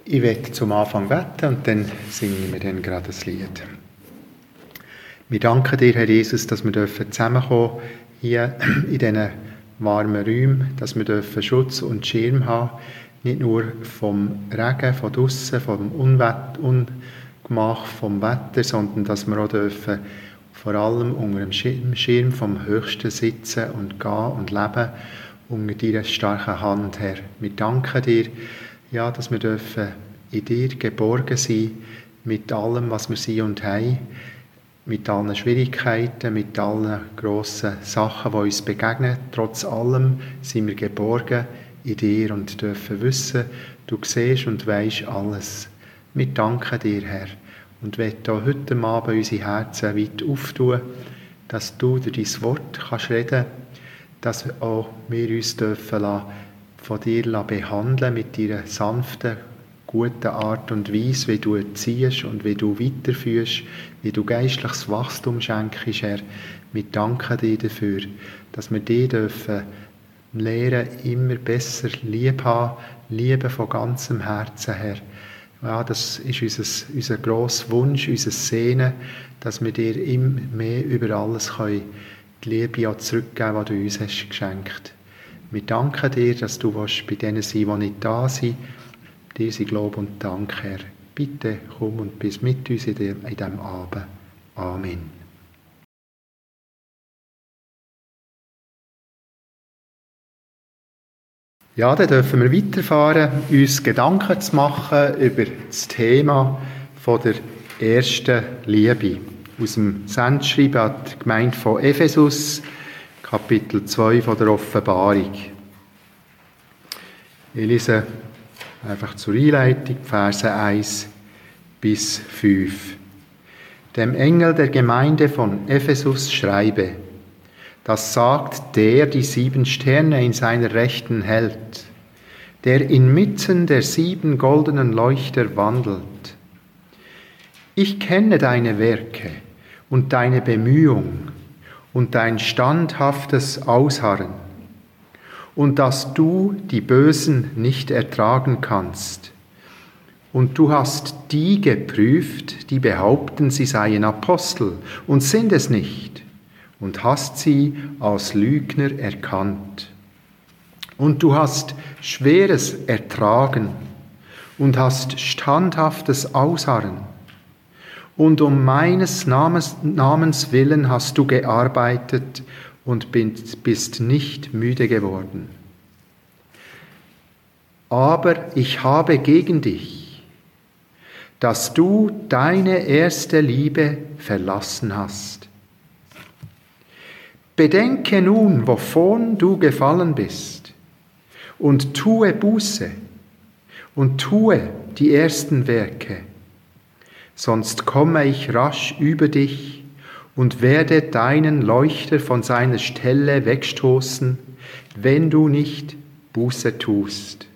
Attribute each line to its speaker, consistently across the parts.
Speaker 1: Ich werde zum Anfang beten und dann singen wir dann gerade das Lied. Wir danken dir, Herr Jesus, dass wir zusammenkommen dürfen hier in diesen warmen Räumen, dass wir Schutz und Schirm haben, nicht nur vom Regen, von draussen, vom Ungemach, vom Wetter, sondern dass wir auch vor allem unter dem Schirm vom Höchsten sitzen und gehen und leben, unter deiner starken Hand, Herr. Wir danken dir, ja, dass wir in dir geborgen sein, mit allem, was wir sind und haben, mit allen Schwierigkeiten, mit allen grossen Sachen, die uns begegnen. Trotz allem sind wir geborgen in dir und dürfen wissen, du siehst und weisst alles. Wir danken dir, Herr, und wollen auch heute Abend unsere Herzen weit auftun, dass du durch dein Wort kannst reden, dass auch wir uns dürfen von dir behandeln mit deiner sanften, guten Art und Weise, wie du erziehst und wie du weiterführst, wie du geistliches Wachstum schenkst, Herr. Wir danken dir dafür, dass wir dich dürfen lernen, immer besser lieb haben, lieben von ganzem Herzen, Herr. Ja, das ist unser grosser Wunsch, unser Sehnen, dass wir dir immer mehr über alles die Liebe auch zurückgeben, die du uns hast geschenkt. Wir danken dir, dass du bei denen sein willst, die nicht da sind. Dir sei Lob und Dank, Herr. Bitte komm und bist mit uns in diesem Abend. Amen. Ja, dann dürfen wir weiterfahren, uns Gedanken zu machen über das Thema von der ersten Liebe. Aus dem Sendschreiben an die Gemeinde von Ephesus, Kapitel 2 von der Offenbarung. Ich lese einfach zur Einleitung, Verse 1 bis 5. Dem Engel der Gemeinde von Ephesus schreibe: Das sagt der, die 7 Sterne in seiner Rechten hält, der inmitten der 7 goldenen Leuchter wandelt. Ich kenne deine Werke und deine Bemühung und dein standhaftes Ausharren und dass du die Bösen nicht ertragen kannst. Und du hast die geprüft, die behaupten, sie seien Apostel und sind es nicht, und hast sie als Lügner erkannt. Und du hast Schweres ertragen und hast standhaftes Ausharren. Und um meines Namens willen hast du gearbeitet und bist nicht müde geworden. Aber ich habe gegen dich, dass du deine erste Liebe verlassen hast. Bedenke nun, wovon du gefallen bist, und tue Buße und tue die ersten Werke, sonst komme ich rasch über dich und werde deinen Leuchter von seiner Stelle wegstoßen, wenn du nicht Buße tust.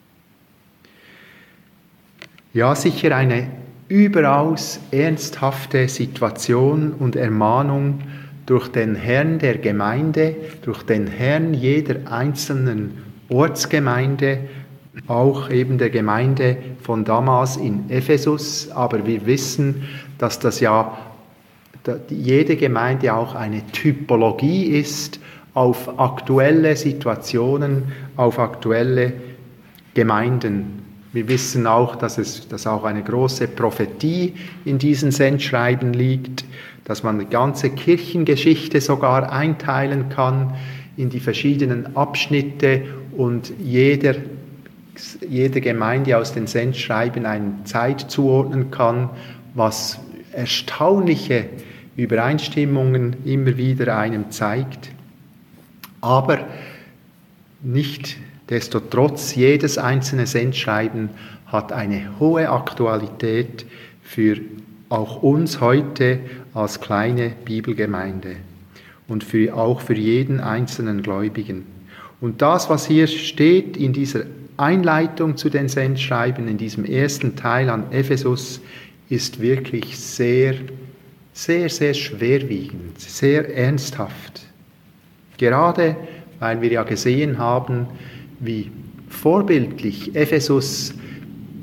Speaker 1: Ja, sicher eine überaus ernsthafte Situation und Ermahnung durch den Herrn der Gemeinde, durch den Herrn jeder einzelnen Ortsgemeinde, auch eben der Gemeinde von damals in Ephesus. Aber wir wissen, dass das ja jede Gemeinde auch eine Typologie ist auf aktuelle Situationen, auf aktuelle Gemeinden. Wir wissen auch, dass auch eine große Prophetie in diesen Sendschreiben liegt, dass man die ganze Kirchengeschichte sogar einteilen kann in die verschiedenen Abschnitte und jede Gemeinde aus den Sendschreiben eine Zeit zuordnen kann, was erstaunliche Übereinstimmungen immer wieder einem zeigt. Aber nichtsdestotrotz, jedes einzelne Sendschreiben hat eine hohe Aktualität für auch uns heute als kleine Bibelgemeinde und auch für jeden einzelnen Gläubigen. Und das, was hier steht in dieser Einleitung zu den Sendschreiben, in diesem ersten Teil an Ephesus, ist wirklich sehr, sehr, sehr schwerwiegend, sehr ernsthaft. Gerade weil wir ja gesehen haben, wie vorbildlich Ephesus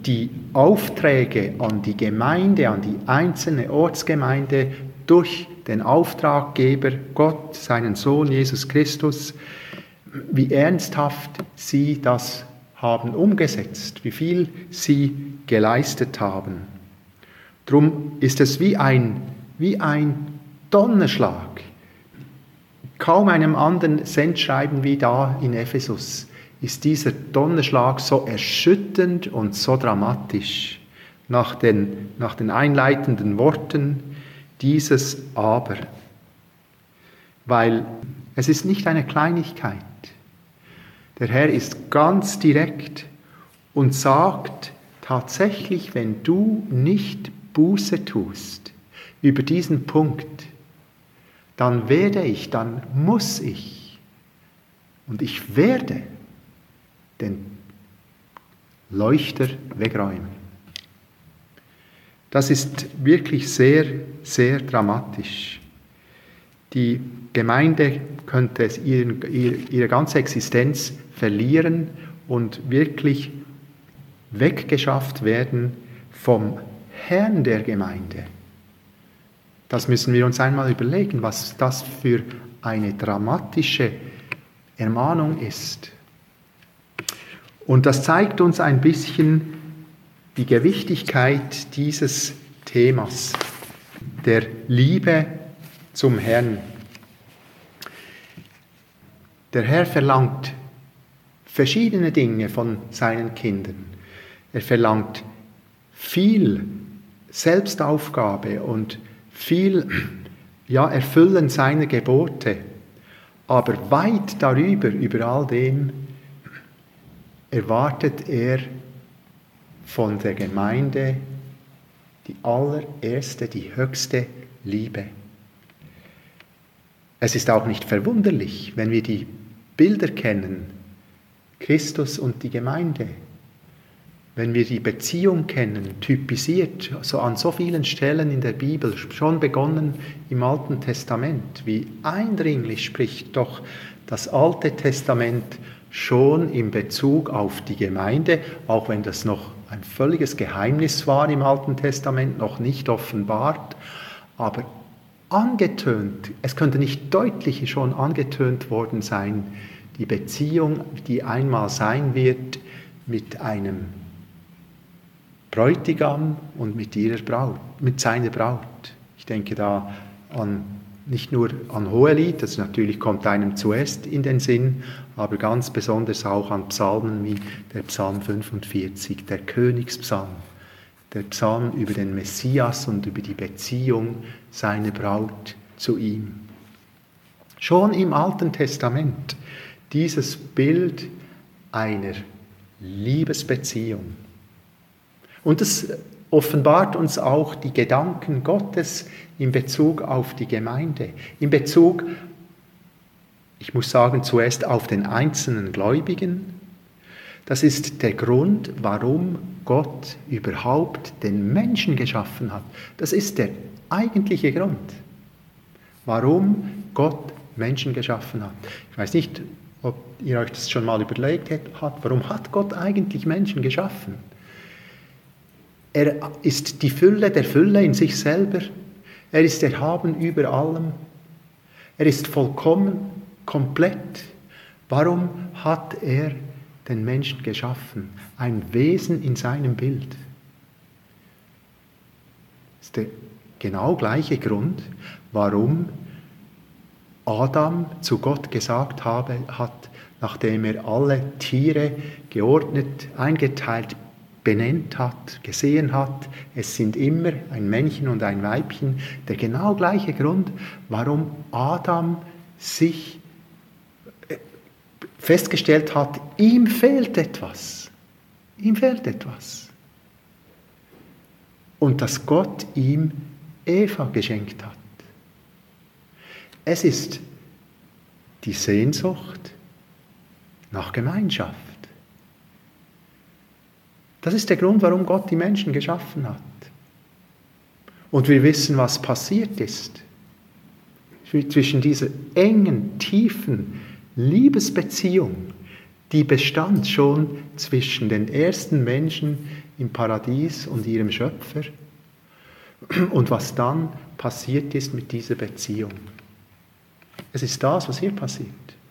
Speaker 1: die Aufträge an die Gemeinde, an die einzelne Ortsgemeinde durch den Auftraggeber Gott, seinen Sohn Jesus Christus, wie ernsthaft sie das haben umgesetzt, wie viel sie geleistet haben. Drum ist es wie ein Donnerschlag. Kaum einem anderen Sendschreiben wie da in Ephesus ist dieser Donnerschlag so erschütternd und so dramatisch. Nach den einleitenden Worten dieses Aber. Weil es ist nicht eine Kleinigkeit. Der Herr ist ganz direkt und sagt tatsächlich, wenn du nicht Buße tust über diesen Punkt, dann muss ich und ich werde den Leuchter wegräumen. Das ist wirklich sehr, sehr dramatisch. Die Gemeinde könnte ihre ganze Existenz verlieren und wirklich weggeschafft werden vom Herrn der Gemeinde. Das müssen wir uns einmal überlegen, was das für eine dramatische Ermahnung ist. Und das zeigt uns ein bisschen die Gewichtigkeit dieses Themas, der Liebe zum Herrn. Der Herr verlangt verschiedene Dinge von seinen Kindern. Er verlangt viel Selbstaufgabe und viel Erfüllen seiner Gebote. Aber weit darüber, über all dem, erwartet er von der Gemeinde die allererste, die höchste Liebe. Es ist auch nicht verwunderlich, wenn wir die Bilder kennen, Christus und die Gemeinde, wenn wir die Beziehung kennen, typisiert, so an so vielen Stellen in der Bibel, schon begonnen im Alten Testament, wie eindringlich spricht doch das Alte Testament schon in Bezug auf die Gemeinde, auch wenn das noch ein völliges Geheimnis war im Alten Testament, noch nicht offenbart, aber angetönt, es könnte nicht deutlicher schon angetönt worden sein, die Beziehung, die einmal sein wird mit einem Bräutigam und mit seiner Braut. Ich denke da nicht nur an Hohelied, das natürlich kommt einem zuerst in den Sinn, aber ganz besonders auch an Psalmen wie der Psalm 45, der Königspsalm, der Psalm über den Messias und über die Beziehung seiner Braut zu ihm. Schon im Alten Testament dieses Bild einer Liebesbeziehung. Und es offenbart uns auch die Gedanken Gottes in Bezug auf die Gemeinde, in Bezug, ich muss sagen, zuerst auf den einzelnen Gläubigen. Das ist der Grund, warum Gott überhaupt den Menschen geschaffen hat. Das ist der eigentliche Grund, warum Gott Menschen geschaffen hat. Ich weiß nicht, ob ihr euch das schon mal überlegt habt, warum hat Gott eigentlich Menschen geschaffen? Er ist die Fülle der Fülle in sich selber. Er ist erhaben über allem. Er ist vollkommen, komplett. Warum hat er den Menschen geschaffen? Ein Wesen in seinem Bild. Das ist der genau gleiche Grund, warum Adam zu Gott gesagt hat, nachdem er alle Tiere geordnet, eingeteilt, benennt hat, gesehen hat, es sind immer ein Männchen und ein Weibchen, der genau gleiche Grund, warum Adam sich festgestellt hat, ihm fehlt etwas. Ihm fehlt etwas. Und dass Gott ihm Eva geschenkt hat. Es ist die Sehnsucht nach Gemeinschaft. Das ist der Grund, warum Gott die Menschen geschaffen hat. Und wir wissen, was passiert ist. Zwischen dieser engen, tiefen Liebesbeziehung, die bestand schon zwischen den ersten Menschen im Paradies und ihrem Schöpfer und was dann passiert ist mit dieser Beziehung. Es ist das, was hier passiert.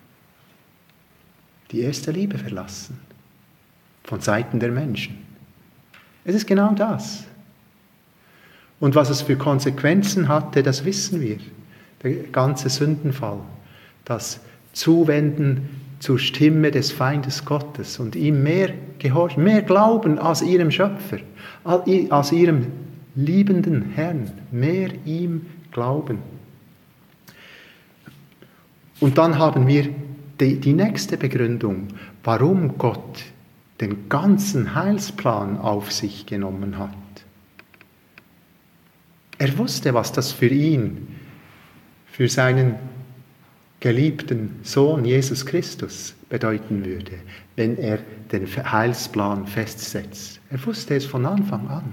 Speaker 1: Die erste Liebe verlassen von Seiten der Menschen. Es ist genau das. Und was es für Konsequenzen hatte, das wissen wir. Der ganze Sündenfall, das Zuwenden zur Stimme des Feindes Gottes und ihm mehr gehorchen, mehr glauben als ihrem Schöpfer, als ihrem liebenden Herrn, mehr ihm glauben. Und dann haben wir die nächste Begründung, warum Gott den ganzen Heilsplan auf sich genommen hat. Er wusste, was das für ihn, für seinen geliebten Sohn Jesus Christus bedeuten würde, wenn er den Heilsplan festsetzt. Er wusste es von Anfang an.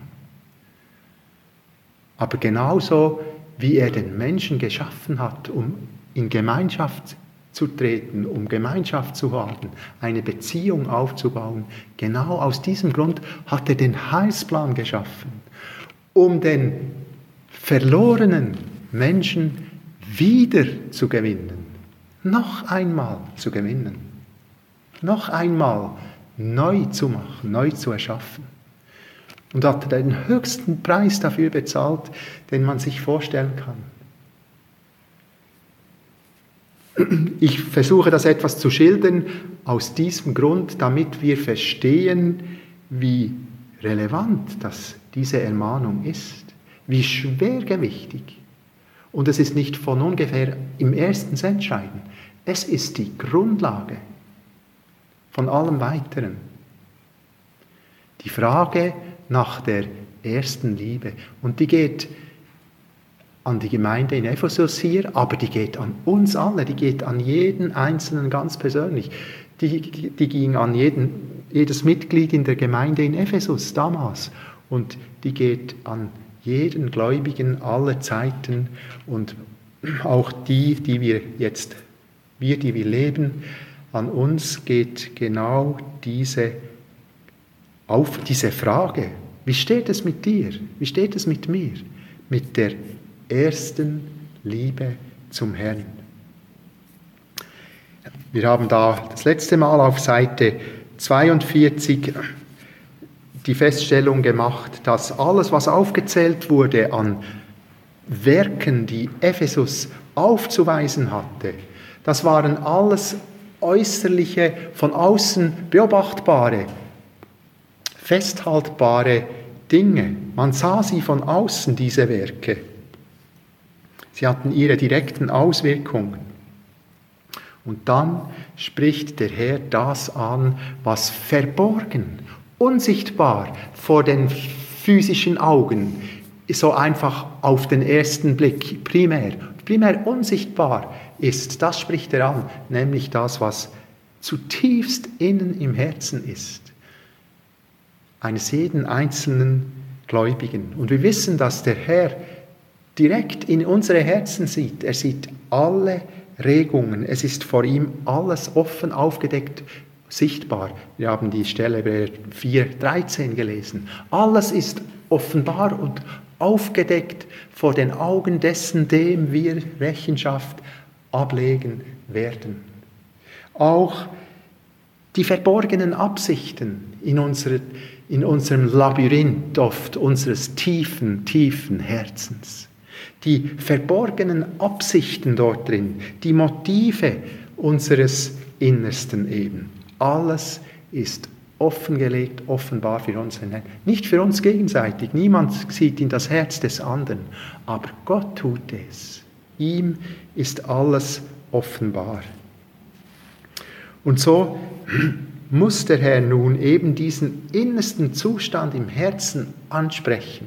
Speaker 1: Aber genauso wie er den Menschen geschaffen hat, um in Gemeinschaft zu treten, um Gemeinschaft zu haben, eine Beziehung aufzubauen, genau aus diesem Grund hat er den Heilsplan geschaffen, um den verlorenen Menschen wieder zu gewinnen, noch einmal zu gewinnen, noch einmal neu zu machen, neu zu erschaffen. Und hat den höchsten Preis dafür bezahlt, den man sich vorstellen kann. Ich versuche das etwas zu schildern aus diesem Grund, damit wir verstehen, wie relevant diese Ermahnung ist, wie schwergewichtig. Und es ist nicht von ungefähr im ersten entscheidend. Es ist die Grundlage von allem Weiteren. Die Frage nach der ersten Liebe. Und die geht an die Gemeinde in Ephesus hier, aber die geht an uns alle, die geht an jeden Einzelnen ganz persönlich. Die ging an jedes Mitglied in der Gemeinde in Ephesus damals. Und die geht an jeden Gläubigen aller Zeiten und auch die wir leben, an uns geht genau diese Frage. Wie steht es mit dir? Wie steht es mit mir? Mit der ersten Liebe zum Herrn. Wir haben da das letzte Mal auf Seite 42 die Feststellung gemacht, dass alles, was aufgezählt wurde an Werken, die Ephesus aufzuweisen hatte, das waren alles äußerliche, von außen beobachtbare, festhaltbare Dinge. Man sah sie von außen, diese Werke. Sie hatten ihre direkten Auswirkungen. Und dann spricht der Herr das an, was verborgen, unsichtbar vor den physischen Augen, so einfach auf den ersten Blick, primär unsichtbar ist, das spricht er an, nämlich das, was zutiefst innen im Herzen ist, eines jeden einzelnen Gläubigen. Und wir wissen, dass der Herr direkt in unsere Herzen sieht. Er sieht alle Regungen. Es ist vor ihm alles offen aufgedeckt, sichtbar. Wir haben die Stelle bei 4,13 gelesen. Alles ist offenbar und aufgedeckt vor den Augen dessen, dem wir Rechenschaft ablegen werden. Auch die verborgenen Absichten in unserem Labyrinth oft unseres tiefen Herzens. Die verborgenen Absichten dort drin, die Motive unseres Innersten eben. Alles ist offengelegt, offenbar für uns. Nicht für uns gegenseitig. Niemand sieht in das Herz des anderen. Aber Gott tut es. Ihm ist alles offenbar. Und so muss der Herr nun eben diesen innersten Zustand im Herzen ansprechen.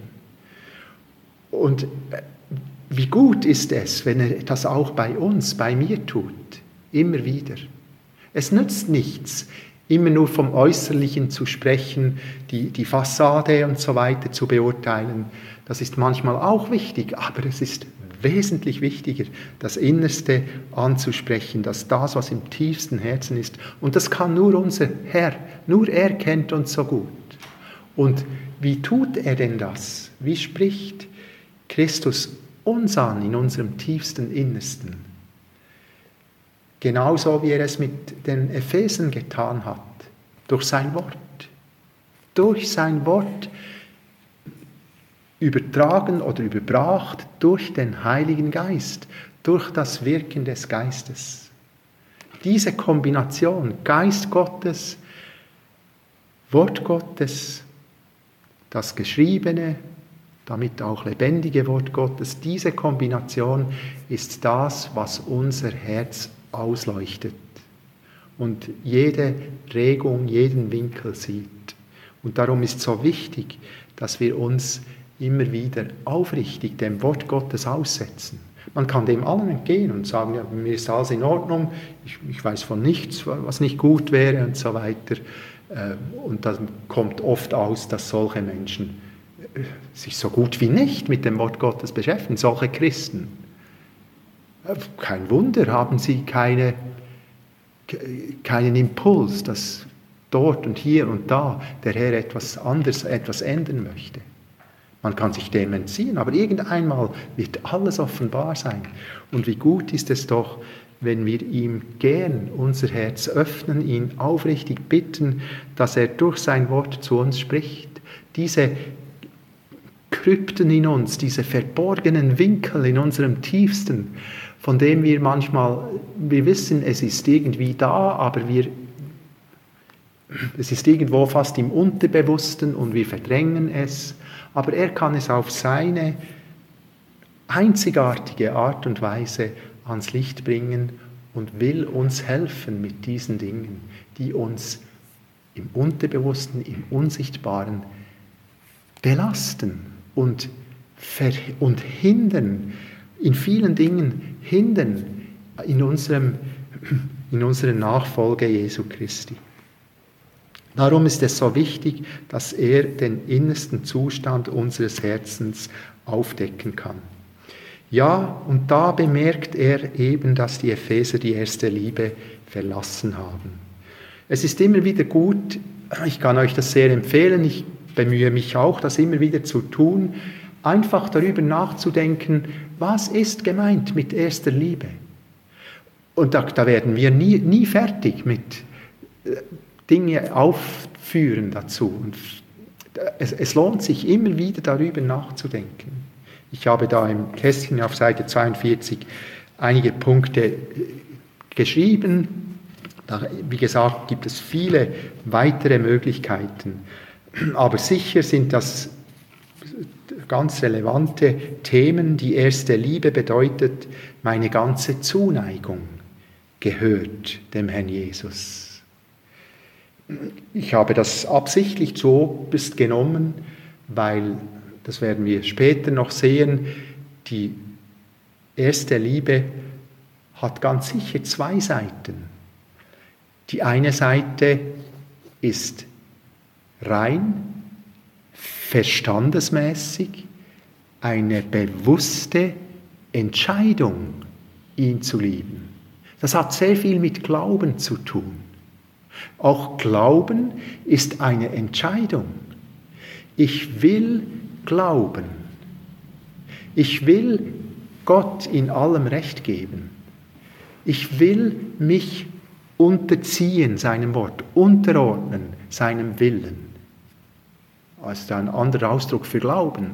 Speaker 1: Und wie gut ist es, wenn er das auch bei uns, bei mir tut, immer wieder. Es nützt nichts, immer nur vom Äußerlichen zu sprechen, die Fassade und so weiter zu beurteilen. Das ist manchmal auch wichtig, aber es ist wesentlich wichtiger, das Innerste anzusprechen, das, was im tiefsten Herzen ist. Und das kann nur unser Herr, nur er kennt uns so gut. Und wie tut er denn das? Wie spricht Christus uns an in unserem tiefsten Innersten? Genauso wie er es mit den Ephesern getan hat, durch sein Wort. Durch sein Wort übertragen oder überbracht durch den Heiligen Geist, durch das Wirken des Geistes. Diese Kombination, Geist Gottes, Wort Gottes, das Geschriebene, damit auch lebendige Wort Gottes, diese Kombination ist das, was unser Herz ausleuchtet und jede Regung, jeden Winkel sieht. Und darum ist es so wichtig, dass wir uns immer wieder aufrichtig dem Wort Gottes aussetzen. Man kann dem allen entgehen und sagen, ja, mir ist alles in Ordnung, ich weiß von nichts, was nicht gut wäre und so weiter. Und dann kommt oft aus, dass solche Menschen sich so gut wie nicht mit dem Wort Gottes beschäftigen, solche Christen. Kein Wunder, haben sie keinen Impuls, dass dort und hier und da der Herr etwas anderes, etwas ändern möchte. Man kann sich dem entziehen, aber irgendeinmal wird alles offenbar sein. Und wie gut ist es doch, wenn wir ihm gern unser Herz öffnen, ihn aufrichtig bitten, dass er durch sein Wort zu uns spricht. Diese Krypten in uns, diese verborgenen Winkel in unserem Tiefsten, von dem wir manchmal, wir wissen, es ist irgendwie da, aber es ist irgendwo fast im Unterbewussten und wir verdrängen es. Aber er kann es auf seine einzigartige Art und Weise ans Licht bringen und will uns helfen mit diesen Dingen, die uns im Unterbewussten, im Unsichtbaren belasten und hindern, in vielen Dingen hindern in unserer Nachfolge Jesu Christi. Darum ist es so wichtig, dass er den innersten Zustand unseres Herzens aufdecken kann. Ja, und da bemerkt er eben, dass die Epheser die erste Liebe verlassen haben. Es ist immer wieder gut, ich kann euch das sehr empfehlen, ich bemühe mich auch, das immer wieder zu tun, einfach darüber nachzudenken, was ist gemeint mit erster Liebe? Und da werden wir nie fertig mit Dinge aufführen dazu. Und es lohnt sich immer wieder darüber nachzudenken. Ich habe da im Kästchen auf Seite 42 einige Punkte geschrieben. Da, wie gesagt, gibt es viele weitere Möglichkeiten. Aber sicher sind das ganz relevante Themen. Die erste Liebe bedeutet, meine ganze Zuneigung gehört dem Herrn Jesus. Ich habe das absichtlich so genommen, weil, das werden wir später noch sehen, die erste Liebe hat ganz sicher zwei Seiten. Die eine Seite ist rein, verstandesmäßig, eine bewusste Entscheidung, ihn zu lieben. Das hat sehr viel mit Glauben zu tun. Auch Glauben ist eine Entscheidung. Ich will glauben. Ich will Gott in allem Recht geben. Ich will mich unterziehen seinem Wort, unterordnen seinem Willen. Das ist ein anderer Ausdruck für Glauben.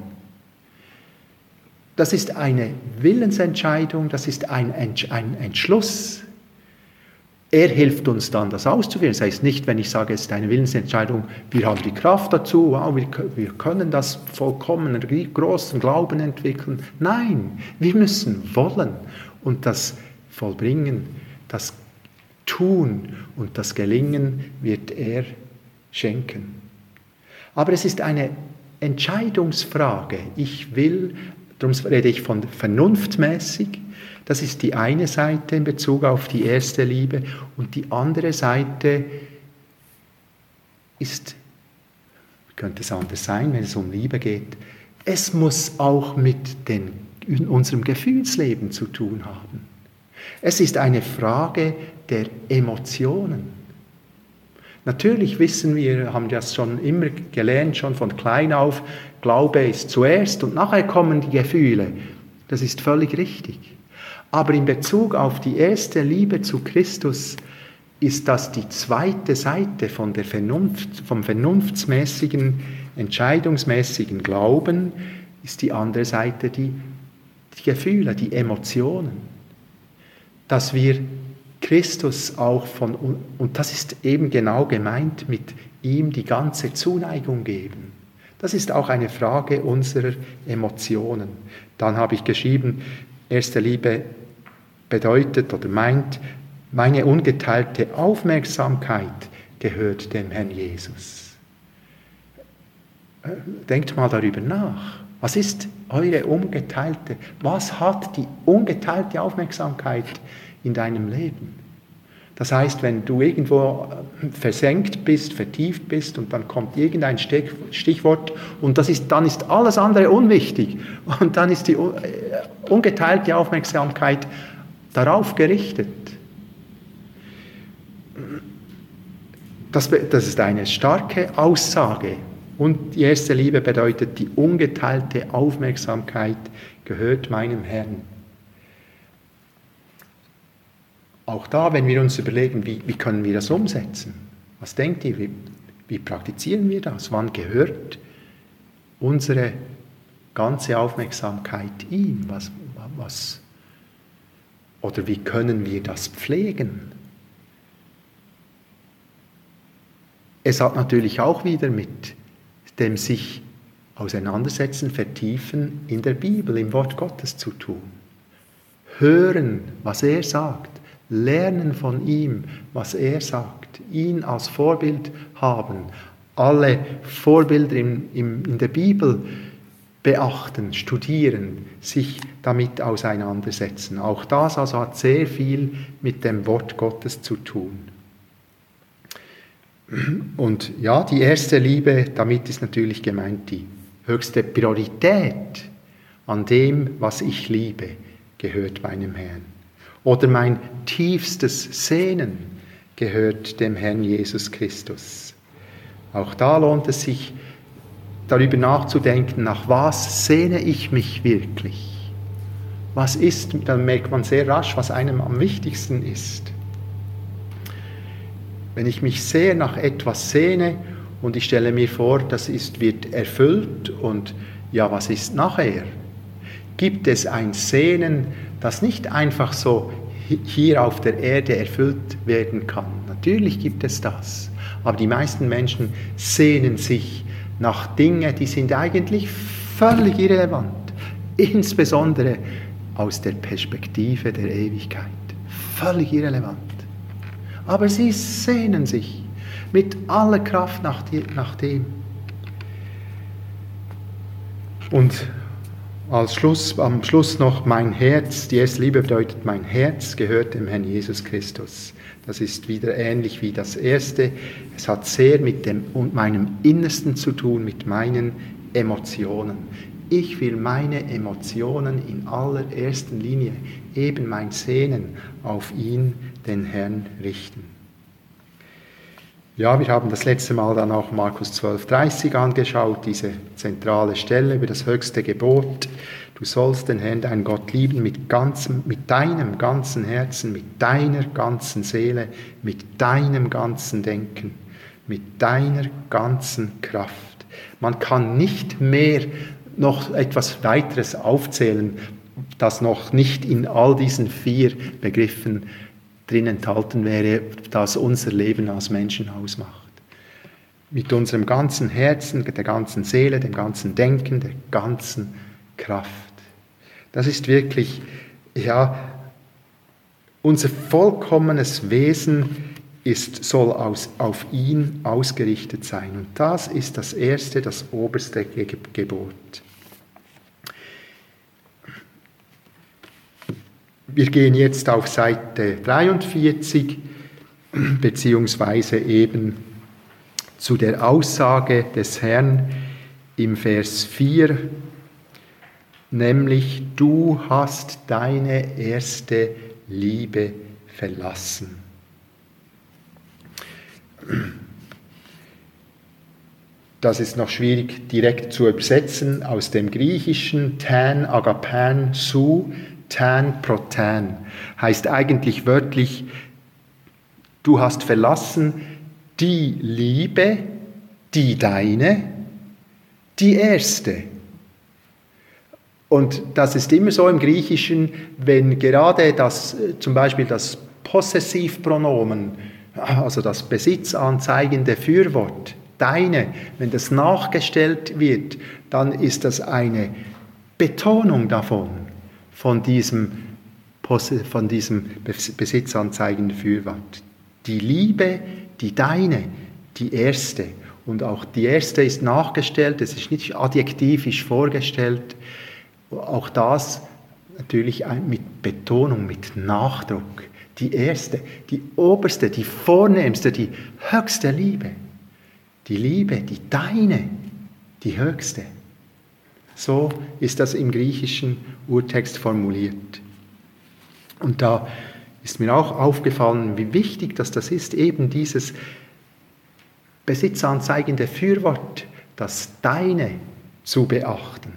Speaker 1: Das ist eine Willensentscheidung, das ist ein Entschluss. Er hilft uns dann, das auszuführen. Das heißt nicht, wenn ich sage, es ist eine Willensentscheidung, wir haben die Kraft dazu, wow, wir können das vollkommen, einen großen Glauben entwickeln. Nein, wir müssen wollen und das vollbringen, das tun und das Gelingen wird er schenken. Aber es ist eine Entscheidungsfrage. Ich will, darum rede ich von vernunftmäßig. Das ist die eine Seite in Bezug auf die erste Liebe. Und die andere Seite ist, könnte es anders sein, wenn es um Liebe geht, es muss auch mit den in unserem Gefühlsleben zu tun haben. Es ist eine Frage der Emotionen. Natürlich wissen wir, haben das schon immer gelernt, schon von klein auf, Glaube ist zuerst und nachher kommen die Gefühle. Das ist völlig richtig. Aber in Bezug auf die erste Liebe zu Christus ist das die zweite Seite von der vom vernunftsmäßigen, entscheidungsmäßigen Glauben, ist die andere Seite die Gefühle, die Emotionen. Dass wir Christus auch und das ist eben genau gemeint, mit ihm die ganze Zuneigung geben. Das ist auch eine Frage unserer Emotionen. Dann habe ich geschrieben, erste Liebe bedeutet oder meint, meine ungeteilte Aufmerksamkeit gehört dem Herrn Jesus. Denkt mal darüber nach. Was ist eure ungeteilte, was hat die ungeteilte Aufmerksamkeit in deinem Leben? Das heißt, wenn du irgendwo versenkt bist, vertieft bist und dann kommt irgendein Stichwort und dann ist alles andere unwichtig und dann ist die ungeteilte Aufmerksamkeit darauf gerichtet. Das ist eine starke Aussage. Und die erste Liebe bedeutet, die ungeteilte Aufmerksamkeit gehört meinem Herrn. Auch da, wenn wir uns überlegen, wie können wir das umsetzen? Was denkt ihr, wie praktizieren wir das? Wann gehört unsere ganze Aufmerksamkeit ihm? Oder wie können wir das pflegen? Es hat natürlich auch wieder mit dem sich auseinandersetzen, vertiefen in der Bibel, im Wort Gottes zu tun. Hören, was er sagt, lernen von ihm, was er sagt, ihn als Vorbild haben, alle Vorbilder in der Bibel beachten, studieren, sich damit auseinandersetzen. Auch das also hat sehr viel mit dem Wort Gottes zu tun. Und ja, die erste Liebe, damit ist natürlich gemeint die höchste Priorität an dem, was ich liebe, gehört meinem Herrn. Oder mein tiefstes Sehnen gehört dem Herrn Jesus Christus. Auch da lohnt es sich, darüber nachzudenken, nach was sehne ich mich wirklich? Was ist, dann merkt man sehr rasch, was einem am wichtigsten ist. Wenn ich mich sehr nach etwas sehne und ich stelle mir vor, wird erfüllt und ja, was ist nachher? Gibt es ein Sehnen, das nicht einfach so hier auf der Erde erfüllt werden kann? Natürlich gibt es das, aber die meisten Menschen sehnen sich nach Dingen, die sind eigentlich völlig irrelevant, insbesondere aus der Perspektive der Ewigkeit. Völlig irrelevant. Aber sie sehnen sich mit aller Kraft nach dem. Und am Schluss noch mein Herz, die erste Liebe bedeutet, mein Herz gehört dem Herrn Jesus Christus. Das ist wieder ähnlich wie das erste. Es hat sehr mit meinem Innersten zu tun, mit meinen Emotionen. Ich will meine Emotionen in allererster Linie, eben mein Sehnen auf ihn, den Herrn, richten. Ja, wir haben das letzte Mal dann auch Markus 12,30 angeschaut, diese zentrale Stelle über das höchste Gebot. Du sollst den Herrn, deinen Gott, lieben mit deinem ganzen Herzen, mit deiner ganzen Seele, mit deinem ganzen Denken, mit deiner ganzen Kraft. Man kann nicht mehr noch etwas weiteres aufzählen, das noch nicht in all diesen 4 Begriffen drin enthalten wäre, das unser Leben als Menschen ausmacht. Mit unserem ganzen Herzen, der ganzen Seele, dem ganzen Denken, der ganzen Kraft. Das ist wirklich, ja, unser vollkommenes Wesen soll auf ihn ausgerichtet sein. Und das ist das erste, das oberste Gebot. Wir gehen jetzt auf Seite 43, beziehungsweise eben zu der Aussage des Herrn im Vers 4. nämlich du hast deine erste Liebe verlassen. Das ist noch schwierig direkt zu übersetzen aus dem Griechischen. Tan, agapan, su, tan, protan. Heißt eigentlich wörtlich, du hast verlassen die Liebe, die deine, die erste. Und das ist immer so im Griechischen, wenn gerade zum Beispiel das Possessivpronomen, also das besitzanzeigende Fürwort, deine, wenn das nachgestellt wird, dann ist das eine Betonung davon, von diesem besitzanzeigenden Fürwort. Die Liebe, die deine, die erste. Und auch die erste ist nachgestellt, es ist nicht adjektivisch vorgestellt. Auch das natürlich mit Betonung, mit Nachdruck. Die erste, die oberste, die vornehmste, die höchste Liebe. Die Liebe, die deine, die höchste. So ist das im griechischen Urtext formuliert. Und da ist mir auch aufgefallen, wie wichtig das ist, eben dieses besitzanzeigende Fürwort, das deine zu beachten.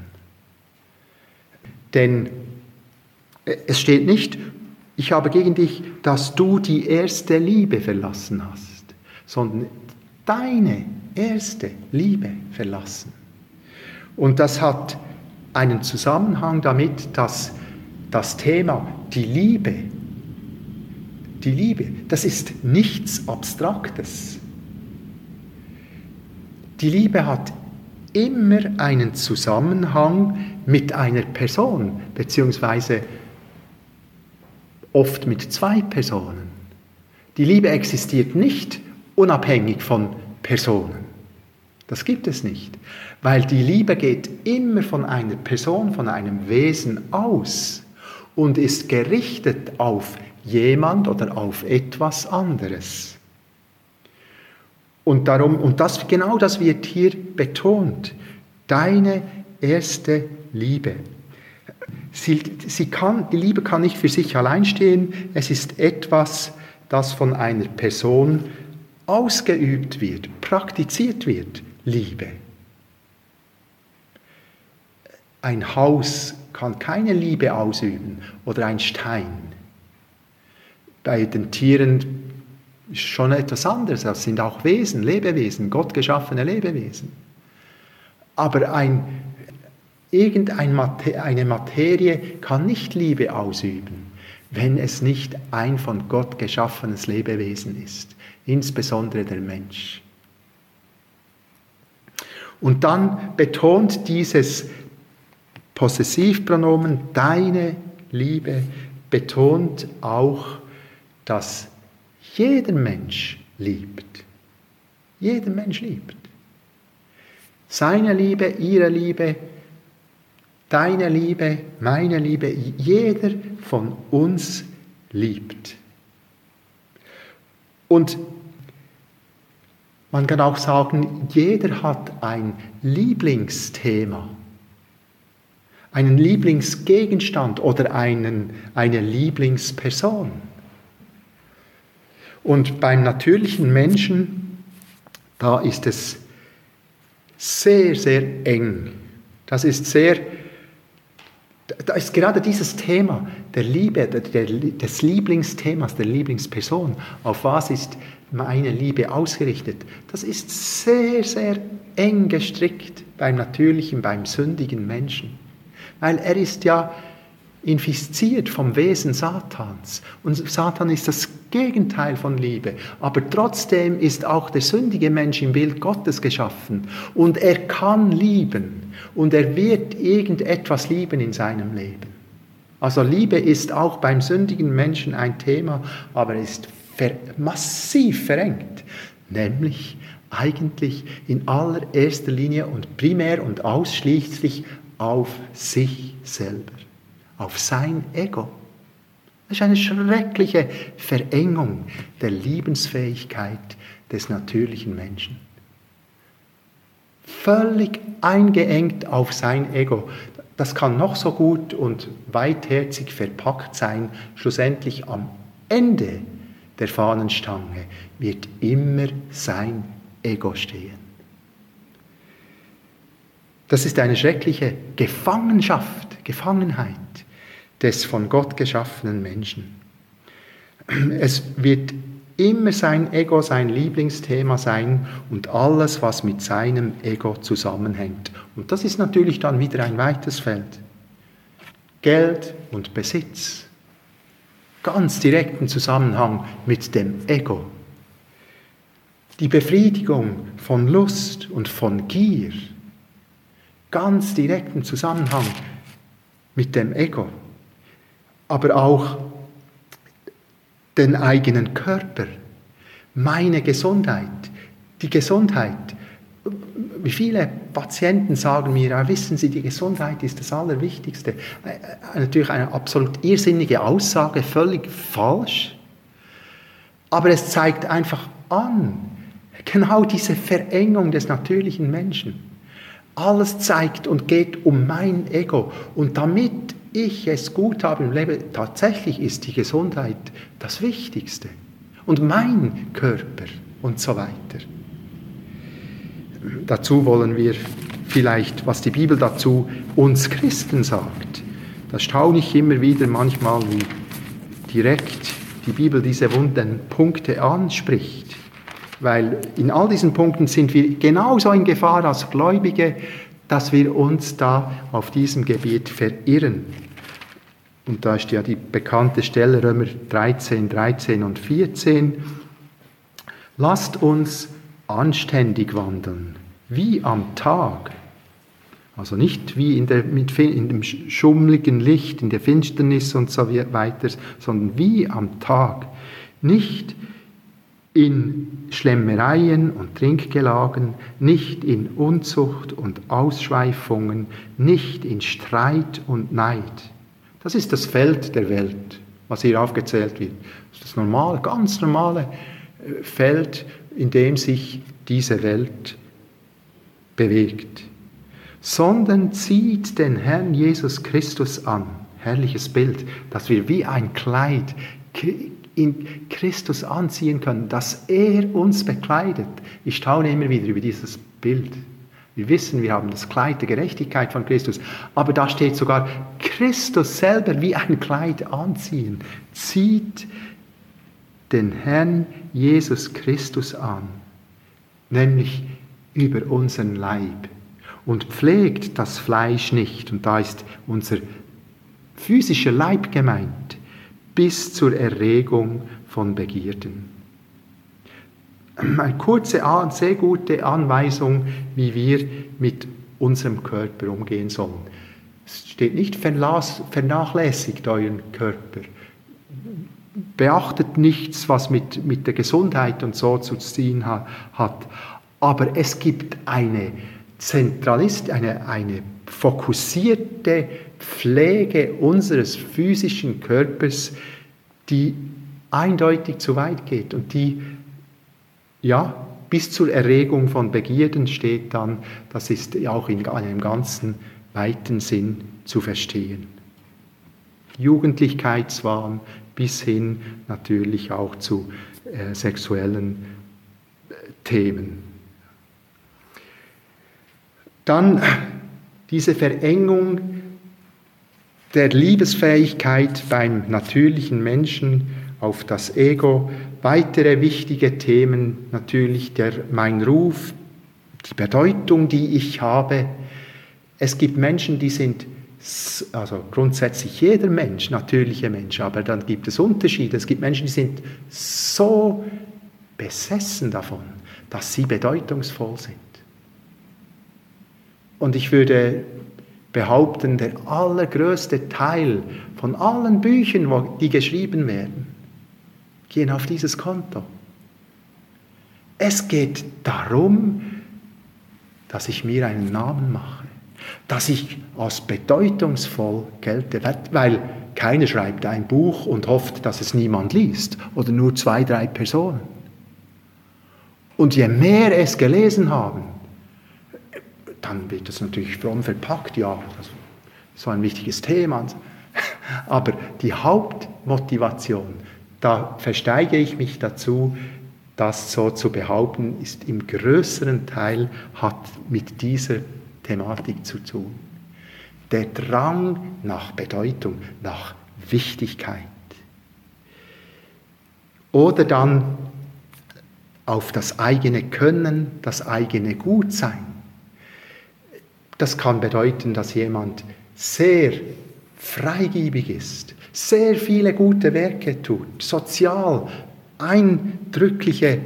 Speaker 1: Denn es steht nicht, ich habe gegen dich, dass du die erste Liebe verlassen hast, sondern deine erste Liebe verlassen. Und das hat einen Zusammenhang damit, dass das Thema die Liebe, das ist nichts Abstraktes. Die Liebe hat immer einen Zusammenhang mit einer Person, beziehungsweise oft mit zwei Personen. Die Liebe existiert nicht unabhängig von Personen. Das gibt es nicht, weil die Liebe geht immer von einer Person, von einem Wesen aus und ist gerichtet auf jemand oder auf etwas anderes. Und genau das wird hier betont. Deine erste Liebe. Die Liebe kann nicht für sich allein stehen. Es ist etwas, das von einer Person ausgeübt wird, praktiziert wird. Liebe. Ein Haus kann keine Liebe ausüben oder ein Stein. Bei den Tieren ist schon etwas anderes. Das sind auch Wesen, Lebewesen, gottgeschaffene Lebewesen. Aber eine Materie kann nicht Liebe ausüben, wenn es nicht ein von Gott geschaffenes Lebewesen ist, insbesondere der Mensch. Und dann betont dieses Possessivpronomen, deine Liebe, betont auch, dass jeder Mensch liebt. Jeder Mensch liebt. Seine Liebe, ihre Liebe, deine Liebe, meine Liebe, jeder von uns liebt. Und man kann auch sagen, jeder hat ein Lieblingsthema, einen Lieblingsgegenstand oder eine Lieblingsperson. Und beim natürlichen Menschen, da ist es sehr, sehr eng. Da ist gerade dieses Thema der Liebe, des Lieblingsthemas, der Lieblingsperson. Auf was ist meine Liebe ausgerichtet? Das ist sehr, sehr eng gestrickt beim natürlichen, beim sündigen Menschen. Weil er ist ja infiziert vom Wesen Satans. Und Satan ist das Gegenteil von Liebe. Aber trotzdem ist auch der sündige Mensch im Bild Gottes geschaffen. Und er kann lieben. Und er wird irgendetwas lieben in seinem Leben. Also Liebe ist auch beim sündigen Menschen ein Thema, aber ist massiv verengt. Nämlich eigentlich in allererster Linie und primär und ausschließlich auf sich selber. Auf sein Ego. Das ist eine schreckliche Verengung der Liebensfähigkeit des natürlichen Menschen. Völlig eingeengt auf sein Ego. das kann noch so gut und weitherzig verpackt sein, schlussendlich am Ende der Fahnenstange wird immer sein Ego stehen. Das ist eine schreckliche Gefangenheit des von Gott geschaffenen Menschen. Es wird immer sein Ego sein Lieblingsthema sein und alles, was mit seinem Ego zusammenhängt. Und das ist natürlich dann wieder ein weites Feld. Geld und Besitz. Ganz direkten Zusammenhang mit dem Ego. Die Befriedigung von Lust und von Gier. Ganz direkten Zusammenhang mit dem Ego. Aber auch den eigenen Körper, meine Gesundheit, die Gesundheit. Wie viele Patienten sagen mir, ja, wissen Sie, die Gesundheit ist das Allerwichtigste. Natürlich eine absolut irrsinnige Aussage, völlig falsch. Aber es zeigt einfach an, genau diese Verengung des natürlichen Menschen. Alles zeigt und geht um mein Ego. Und damit ich es gut habe im Leben, tatsächlich ist die Gesundheit das Wichtigste. Und mein Körper und so weiter. Dazu wollen wir vielleicht, was die Bibel dazu uns Christen sagt. Da staune ich immer wieder manchmal, wie direkt die Bibel diese wunden Punkte anspricht. Weil in all diesen Punkten sind wir genauso in Gefahr als Gläubige, dass wir uns da auf diesem Gebiet verirren. Und da ist ja die bekannte Stelle Römer 13, 13 und 14. Lasst uns anständig wandeln, wie am Tag. Also nicht wie in dem schummligen Licht, in der Finsternis und so weiter, sondern wie am Tag. Nicht in Schlemmereien und Trinkgelagen, nicht in Unzucht und Ausschweifungen, nicht in Streit und Neid. Das ist das Feld der Welt, was hier aufgezählt wird. Das ist das normale, ganz normale Feld, in dem sich diese Welt bewegt. Sondern zieht den Herrn Jesus Christus an. Herrliches Bild, dass wir wie ein Kleid in Christus anziehen können, dass er uns bekleidet. Ich staune immer wieder über dieses Bild. Wir wissen, wir haben das Kleid der Gerechtigkeit von Christus, aber da steht sogar Christus selber wie ein Kleid anziehen. Zieht den Herrn Jesus Christus an, nämlich über unseren Leib und pflegt das Fleisch nicht, und da ist unser physischer Leib gemeint, bis zur Erregung von Begierden. Eine kurze, sehr gute Anweisung, wie wir mit unserem Körper umgehen sollen. Es steht nicht, vernachlässigt euren Körper. Beachtet nichts, was mit der Gesundheit und so zu tun hat. Aber es gibt eine eine fokussierte Pflege unseres physischen Körpers, die eindeutig zu weit geht und die bis zur Erregung von Begierden steht dann, das ist auch in einem ganzen weiten Sinn zu verstehen. Jugendlichkeitswahn bis hin natürlich auch zu sexuellen Themen. Dann diese Verengung der Liebesfähigkeit beim natürlichen Menschen auf das Ego. Weitere wichtige Themen natürlich mein Ruf, die Bedeutung, die ich habe. Es gibt Menschen, die sind, also grundsätzlich jeder Mensch, natürliche Mensch, aber dann gibt es Unterschiede. Es gibt Menschen, die sind so besessen davon, dass sie bedeutungsvoll sind. Und ich würde behaupten, der allergrößte Teil von allen Büchern, die geschrieben werden, gehen auf dieses Konto. Es geht darum, dass ich mir einen Namen mache, dass ich als bedeutungsvoll gelte, weil keiner schreibt ein Buch und hofft, dass es niemand liest oder nur 2, 3 Personen. Und je mehr es gelesen haben, dann wird das natürlich fromm verpackt, ja, so ein wichtiges Thema. Aber die Hauptmotivation, da versteige ich mich dazu, das so zu behaupten, ist im größeren Teil, hat mit dieser Thematik zu tun. Der Drang nach Bedeutung, nach Wichtigkeit. Oder dann auf das eigene Können, das eigene Gutsein. Das kann bedeuten, dass jemand sehr freigebig ist, sehr viele gute Werke tut, sozial eindrückliche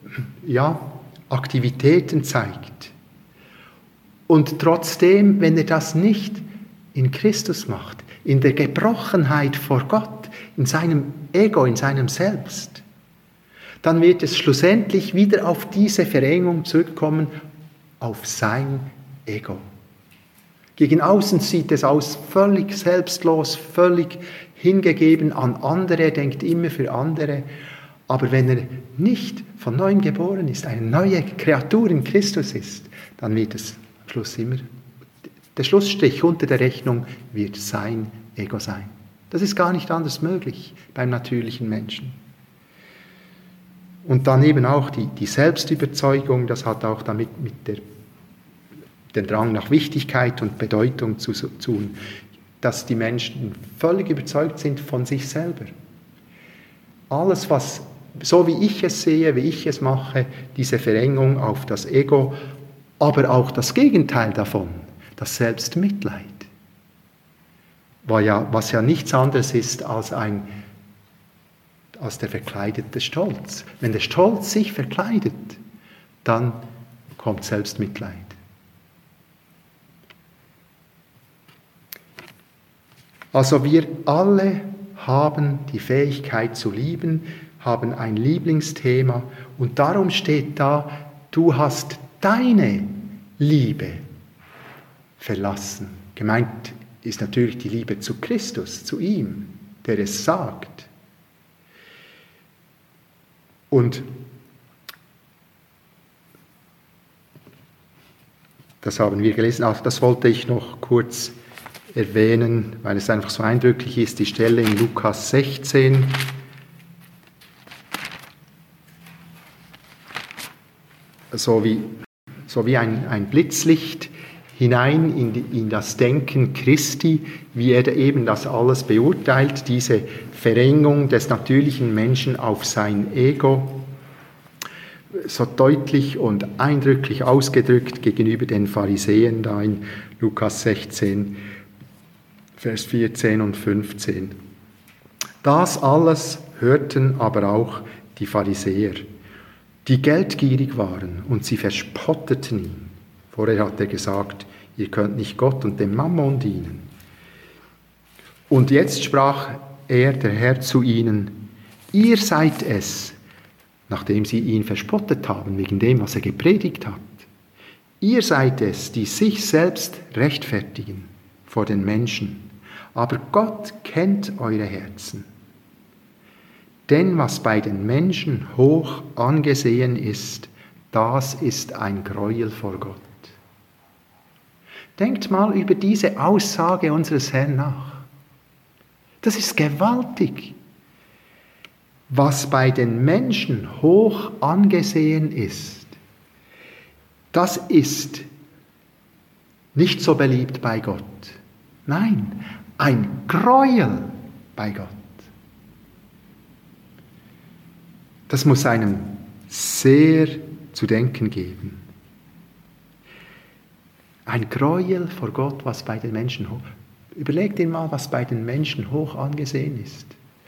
Speaker 1: Aktivitäten zeigt. Und trotzdem, wenn er das nicht in Christus macht, in der Gebrochenheit vor Gott, in seinem Ego, in seinem Selbst, dann wird es schlussendlich wieder auf diese Verengung zurückkommen, auf sein Ego. Gegen außen sieht es aus, völlig selbstlos, völlig hingegeben an andere, denkt immer für andere. Aber wenn er nicht von neuem geboren ist, eine neue Kreatur in Christus ist, dann wird es am Schluss immer, der Schlussstrich unter der Rechnung wird sein Ego sein. Das ist gar nicht anders möglich beim natürlichen Menschen. Und dann eben auch die Selbstüberzeugung, das hat auch damit mit dem Drang nach Wichtigkeit und Bedeutung zu tun, dass die Menschen völlig überzeugt sind von sich selber. Alles, was, so wie ich es sehe, wie ich es mache, diese Verengung auf das Ego, aber auch das Gegenteil davon, das Selbstmitleid, was ja nichts anderes ist als der verkleidete Stolz. Wenn der Stolz sich verkleidet, dann kommt Selbstmitleid. Also wir alle haben die Fähigkeit zu lieben, haben ein Lieblingsthema und darum steht da, du hast deine Liebe verlassen. Gemeint ist natürlich die Liebe zu Christus, zu ihm, der es sagt. Und das haben wir gelesen, also das wollte ich noch kurz erwähnen, weil es einfach so eindrücklich ist, die Stelle in Lukas 16. So wie ein Blitzlicht hinein in das Denken Christi, wie er eben das alles beurteilt, diese Verengung des natürlichen Menschen auf sein Ego, so deutlich und eindrücklich ausgedrückt gegenüber den Pharisäern da in Lukas 16, Vers 14 und 15. Das alles hörten aber auch die Pharisäer, die geldgierig waren, und sie verspotteten ihn. Vorher hat er gesagt, ihr könnt nicht Gott und dem Mammon dienen. Und jetzt sprach der Herr zu ihnen, ihr seid es, nachdem sie ihn verspottet haben, wegen dem, was er gepredigt hat. Ihr seid es, die sich selbst rechtfertigen vor den Menschen. Aber Gott kennt eure Herzen. Denn was bei den Menschen hoch angesehen ist, das ist ein Gräuel vor Gott. Denkt mal über diese Aussage unseres Herrn nach. Das ist gewaltig. Was bei den Menschen hoch angesehen ist, das ist nicht so beliebt bei Gott. Nein, ein Gräuel bei Gott. Das muss einem sehr zu denken geben. Ein Gräuel vor Gott, was bei den Menschen hoch... Überleg dir mal, was bei den Menschen hoch angesehen ist.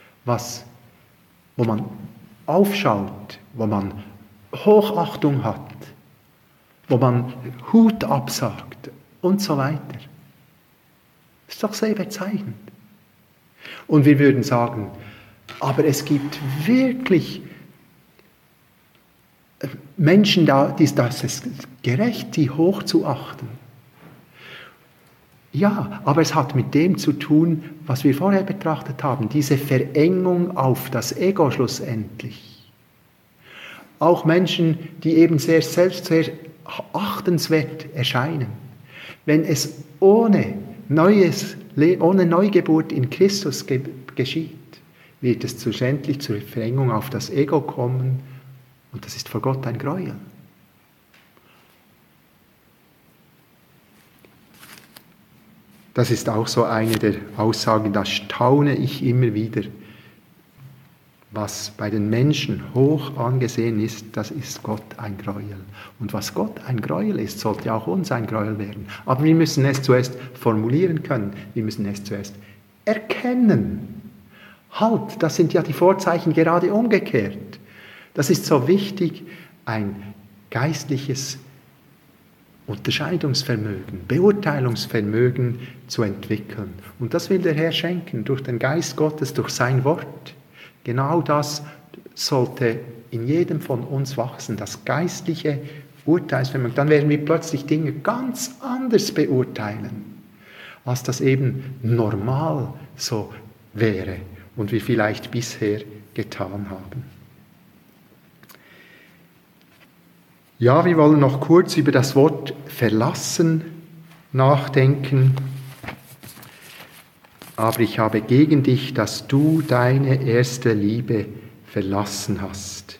Speaker 1: Wo man aufschaut, wo man Hochachtung hat, wo man Hut absagt und so weiter. Das ist doch sehr bezeichnend. Und wir würden sagen, aber es gibt wirklich Menschen, das ist gerecht, die hoch zu achten. Ja, aber es hat mit dem zu tun, was wir vorher betrachtet haben, diese Verengung auf das Ego schlussendlich. Auch Menschen, die eben selbst sehr achtenswert erscheinen. Wenn es ohne ohne Neugeburt in Christus geschieht, wird es schlussendlich zur Verengung auf das Ego kommen und das ist vor Gott ein Gräuel. Das ist auch so eine der Aussagen, da staune ich immer wieder. Was bei den Menschen hoch angesehen ist, das ist Gott ein Gräuel. Und was Gott ein Gräuel ist, sollte auch uns ein Gräuel werden. Aber wir müssen es zuerst formulieren können. Wir müssen es zuerst erkennen. Halt, das sind ja die Vorzeichen gerade umgekehrt. Das ist so wichtig, ein geistliches Unterscheidungsvermögen, Beurteilungsvermögen zu entwickeln. Und das will der Herr schenken, durch den Geist Gottes, durch sein Wort. Genau das sollte in jedem von uns wachsen, das geistliche Urteilsvermögen. Dann werden wir plötzlich Dinge ganz anders beurteilen, als das eben normal so wäre und wir vielleicht bisher getan haben. Ja, wir wollen noch kurz über das Wort verlassen nachdenken. Aber ich habe gegen dich, dass du deine erste Liebe verlassen hast.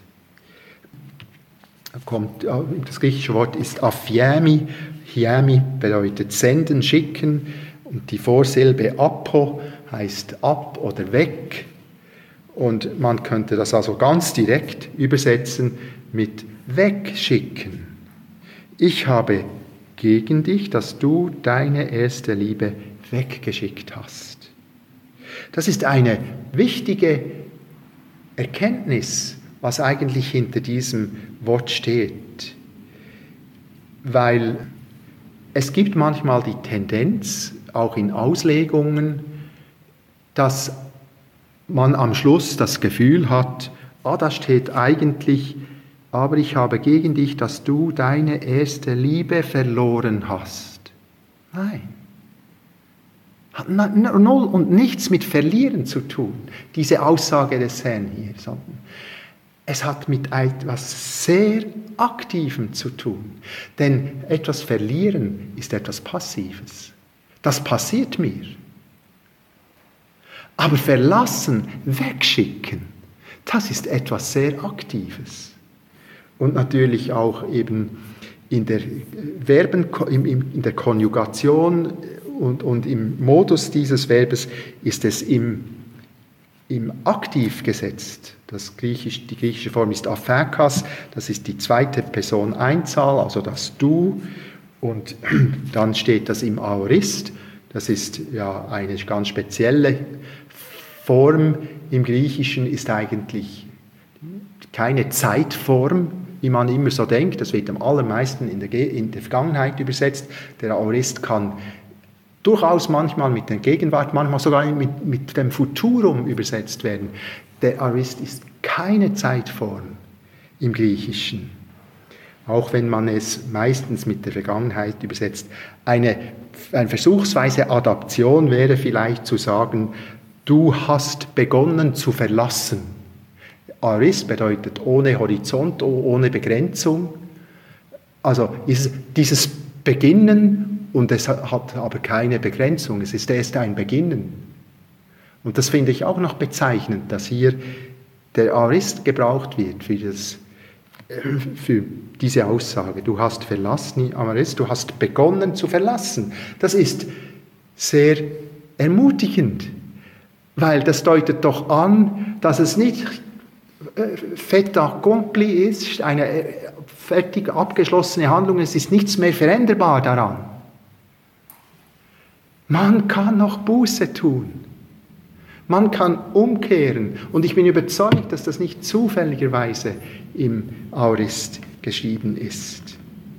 Speaker 1: Das griechische Wort ist aphiemi. Hiemi bedeutet senden, schicken. Und die Vorsilbe apo heißt ab oder weg. Und man könnte das also ganz direkt übersetzen mit wegschicken. Ich habe gegen dich, dass du deine erste Liebe weggeschickt hast. Das ist eine wichtige Erkenntnis, was eigentlich hinter diesem Wort steht. Weil es gibt manchmal die Tendenz, auch in Auslegungen, dass man am Schluss das Gefühl hat, da steht eigentlich, aber ich habe gegen dich, dass du deine erste Liebe verloren hast. Nein. Hat null und nichts mit Verlieren zu tun, diese Aussage des Herrn hier, sondern es hat mit etwas sehr Aktivem zu tun. Denn etwas verlieren ist etwas Passives. Das passiert mir. Aber verlassen, wegschicken, das ist etwas sehr Aktives. Und natürlich auch eben in der in der Konjugation und im Modus dieses Verbes ist es im Aktiv gesetzt. Die griechische Form ist aphakas, das ist die zweite Person Einzahl, also das Du. Und dann steht das im Aorist, das ist ja eine ganz spezielle Form im Griechischen, ist eigentlich keine Zeitform, wie man immer so denkt. Das wird am allermeisten in der Vergangenheit übersetzt. Der Aorist kann durchaus manchmal mit der Gegenwart, manchmal sogar mit dem Futurum übersetzt werden. Der Aorist ist keine Zeitform im Griechischen, auch wenn man es meistens mit der Vergangenheit übersetzt. Eine versuchsweise Adaption wäre vielleicht zu sagen, du hast begonnen zu verlassen. Aorist bedeutet ohne Horizont, ohne Begrenzung. Also ist dieses Beginnen, und es hat aber keine Begrenzung, es ist erst ein Beginnen. Und das finde ich auch noch bezeichnend, dass hier der Aorist gebraucht wird für diese Aussage. Du hast verlassen, Aorist, du hast begonnen zu verlassen. Das ist sehr ermutigend, weil das deutet doch an, dass es nicht fait accompli ist, eine fertig abgeschlossene Handlung, es ist nichts mehr veränderbar daran. Man kann noch Buße tun. Man kann umkehren. Und ich bin überzeugt, dass das nicht zufälligerweise im Aorist geschrieben ist.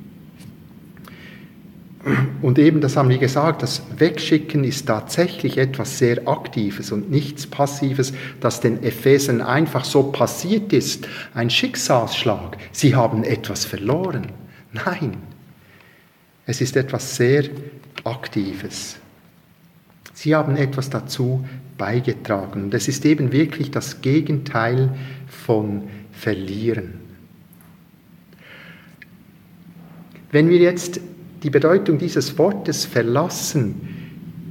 Speaker 1: Und eben, das haben wir gesagt, das Wegschicken ist tatsächlich etwas sehr Aktives und nichts Passives, das den Ephesern einfach so passiert ist. Ein Schicksalsschlag. Sie haben etwas verloren. Nein, es ist etwas sehr Aktives. Sie haben etwas dazu beigetragen. Und es ist eben wirklich das Gegenteil von verlieren. Wenn wir jetzt die Bedeutung dieses Wortes verlassen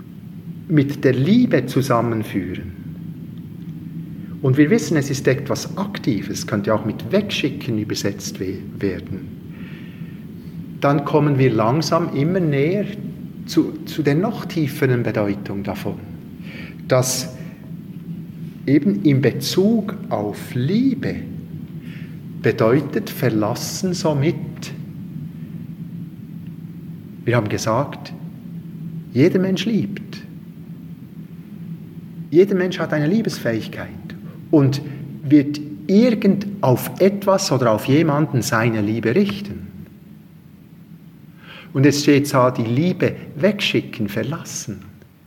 Speaker 1: mit der Liebe zusammenführen, und wir wissen, es ist etwas Aktives, könnte auch mit wegschicken übersetzt werden, dann kommen wir langsam immer näher zu der noch tieferen Bedeutung davon, dass eben in Bezug auf Liebe bedeutet verlassen somit, wir haben gesagt, jeder Mensch liebt. Jeder Mensch hat eine Liebesfähigkeit und wird irgend auf etwas oder auf jemanden seine Liebe richten. Und es steht da, die Liebe wegschicken, verlassen.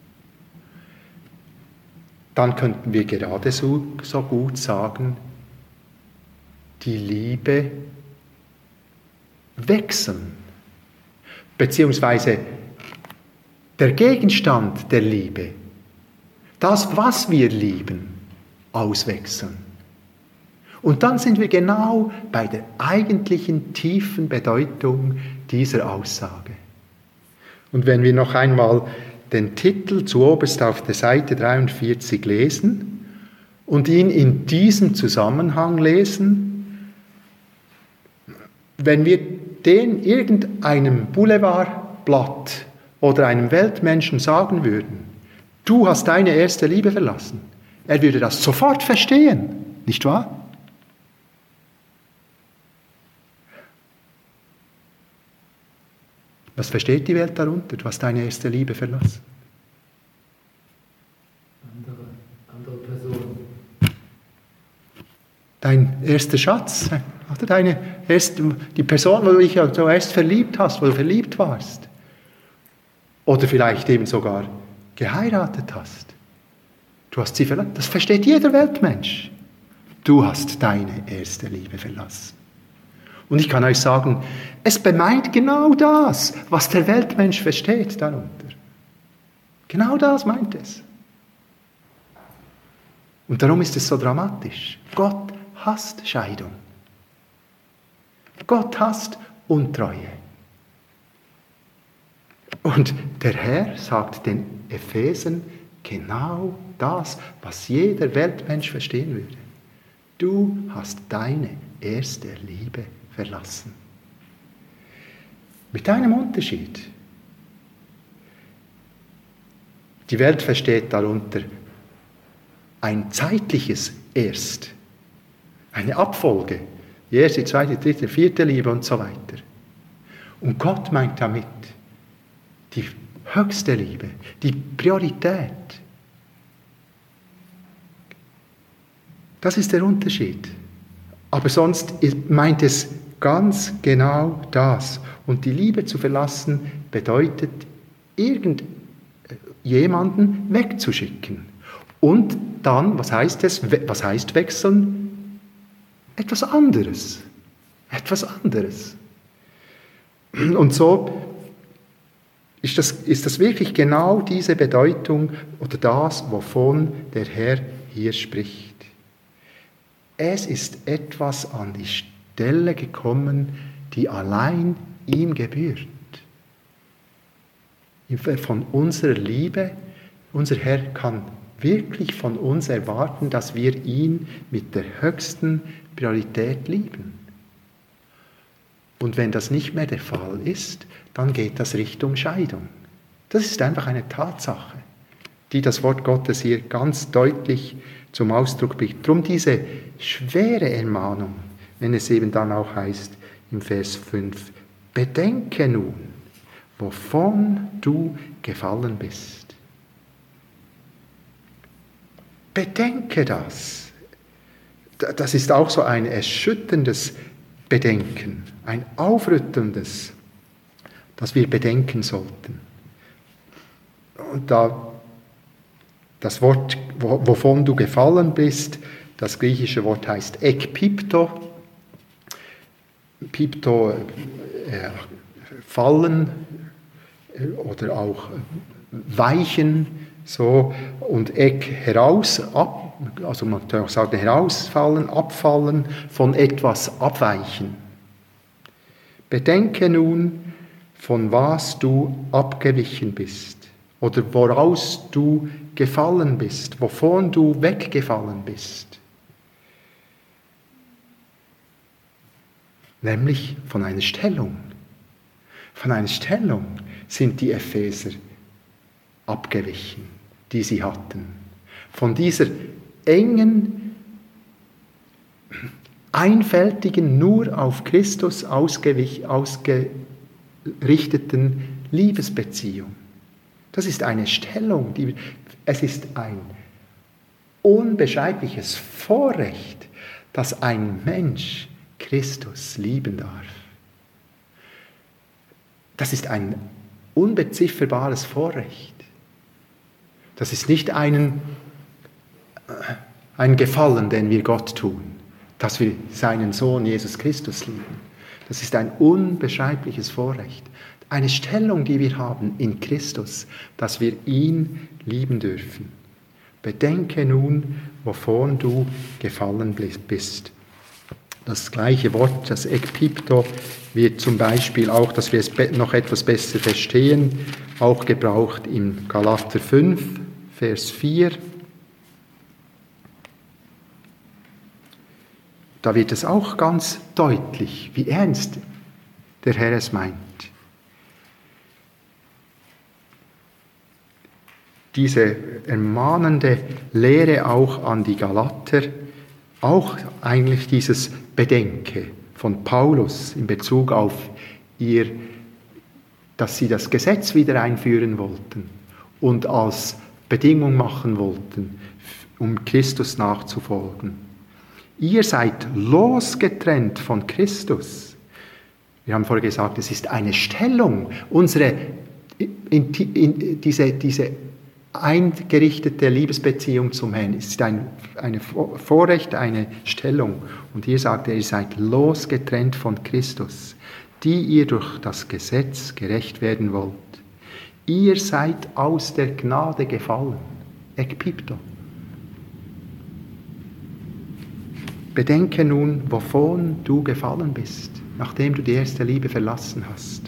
Speaker 1: Dann könnten wir gerade so gut sagen, die Liebe wechseln. Beziehungsweise der Gegenstand der Liebe, das, was wir lieben, auswechseln. Und dann sind wir genau bei der eigentlichen tiefen Bedeutung dieser Aussage. Und wenn wir noch einmal den Titel zuoberst auf der Seite 43 lesen und ihn in diesem Zusammenhang lesen, wenn wir den irgendeinem Boulevardblatt oder einem Weltmenschen sagen würden, du hast deine erste Liebe verlassen, er würde das sofort verstehen, nicht wahr? Was versteht die Welt darunter? Du hast deine erste Liebe verlassen.
Speaker 2: Andere Person.
Speaker 1: Dein erster Schatz, oder die Person, wo du dich zuerst verliebt hast, wo du verliebt warst. Oder vielleicht eben sogar geheiratet hast. Du hast sie verlassen. Das versteht jeder Weltmensch. Du hast deine erste Liebe verlassen. Und ich kann euch sagen, es bemeint genau das, was der Weltmensch versteht darunter. Genau das meint es. Und darum ist es so dramatisch. Gott hasst Scheidung. Gott hasst Untreue. Und der Herr sagt den Ephesern genau das, was jeder Weltmensch verstehen würde. Du hast deine erste Liebe verlassen. Mit einem Unterschied. Die Welt versteht darunter ein zeitliches Erst, eine Abfolge, die erste, die zweite, die dritte, die vierte Liebe und so weiter. Und Gott meint damit die höchste Liebe, die Priorität. Das ist der Unterschied. Aber sonst meint es ganz genau das. Und die Liebe zu verlassen bedeutet, irgendjemanden wegzuschicken. Und dann, was heißt es? Was heißt wechseln? Etwas anderes. Etwas anderes. Und so ist das wirklich genau diese Bedeutung oder das, wovon der Herr hier spricht. Es ist etwas an die Stelle gekommen, die allein ihm gebührt. Von unserer Liebe, unser Herr kann wirklich von uns erwarten, dass wir ihn mit der höchsten Priorität lieben. Und wenn das nicht mehr der Fall ist, dann geht das Richtung Scheidung. Das ist einfach eine Tatsache, die das Wort Gottes hier ganz deutlich zum Ausdruck bringt. Drum diese schwere Ermahnung, wenn es eben dann auch heißt im Vers 5, bedenke nun, wovon du gefallen bist. Bedenke das. Das ist auch so ein erschütterndes Bedenken, ein aufrüttelndes, das wir bedenken sollten. Und da das Wort, wovon du gefallen bist, das griechische Wort heißt ekpipto. Pipto, fallen oder auch weichen, so, und ek heraus, also man kann auch sagen herausfallen, abfallen, von etwas abweichen. Bedenke nun, von was du abgewichen bist oder woraus du gefallen bist, wovon du weggefallen bist. Nämlich von einer Stellung. Von einer Stellung sind die Epheser abgewichen, die sie hatten. Von dieser engen, einfältigen, nur auf Christus ausgerichteten Liebesbeziehung. Das ist eine Stellung, es ist ein unbeschreibliches Vorrecht, dass ein Mensch Christus lieben darf. Das ist ein unbezifferbares Vorrecht. Das ist nicht ein Gefallen, den wir Gott tun, dass wir seinen Sohn Jesus Christus lieben. Das ist ein unbeschreibliches Vorrecht. Eine Stellung, die wir haben in Christus, dass wir ihn lieben dürfen. Bedenke nun, wovon du gefallen bist. Das gleiche Wort, das Ekpipto, wird zum Beispiel auch, dass wir es noch etwas besser verstehen, auch gebraucht im Galater 5, Vers 4. Da wird es auch ganz deutlich, wie ernst der Herr es meint. Diese ermahnende Lehre auch an die Galater, auch eigentlich dieses Bedenke von Paulus in Bezug auf dass sie das Gesetz wieder einführen wollten und als Bedingung machen wollten, um Christus nachzufolgen. Ihr seid losgetrennt von Christus. Wir haben vorher gesagt, es ist eine Stellung, diese eingerichtete Liebesbeziehung zum Herrn. Es ist ein Vorrecht, eine Stellung. Und hier sagt er, ihr seid losgetrennt von Christus, die ihr durch das Gesetz gerecht werden wollt. Ihr seid aus der Gnade gefallen. Ekpipto. Bedenke nun, wovon du gefallen bist, nachdem du die erste Liebe verlassen hast.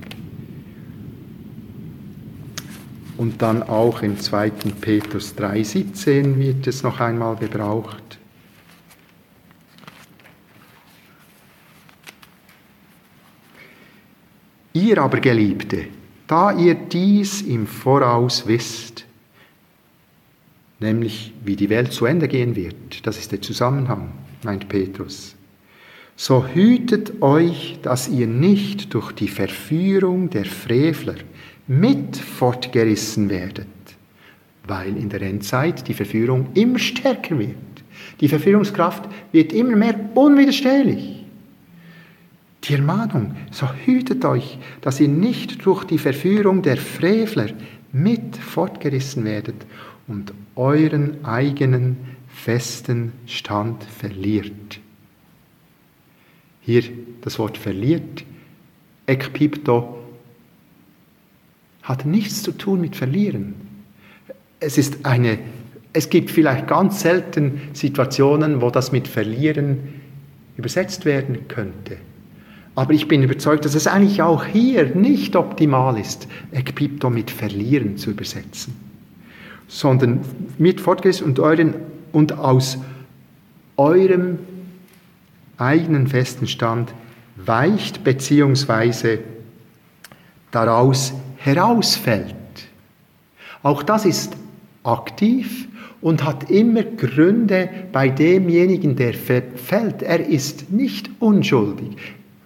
Speaker 1: Und dann auch im 2. Petrus 3,17 wird es noch einmal gebraucht. Ihr aber, Geliebte, da ihr dies im Voraus wisst, nämlich wie die Welt zu Ende gehen wird, das ist der Zusammenhang, meint Petrus, so hütet euch, dass ihr nicht durch die Verführung der Frevler mit fortgerissen werdet, weil in der Endzeit die Verführung immer stärker wird. Die Verführungskraft wird immer mehr unwiderstehlich. Die Ermahnung, so hütet euch, dass ihr nicht durch die Verführung der Frevler mit fortgerissen werdet und euren eigenen festen Stand verliert. Hier das Wort verliert, Ekpipto, hat nichts zu tun mit verlieren. Es gibt vielleicht ganz selten Situationen, wo das mit verlieren übersetzt werden könnte. Aber ich bin überzeugt, dass es eigentlich auch hier nicht optimal ist, Ekpipto mit verlieren zu übersetzen, sondern mit fortgerissen und aus eurem eigenen festen Stand weicht beziehungsweise daraus herausfällt. Auch das ist aktiv und hat immer Gründe bei demjenigen, der fällt. Er ist nicht unschuldig.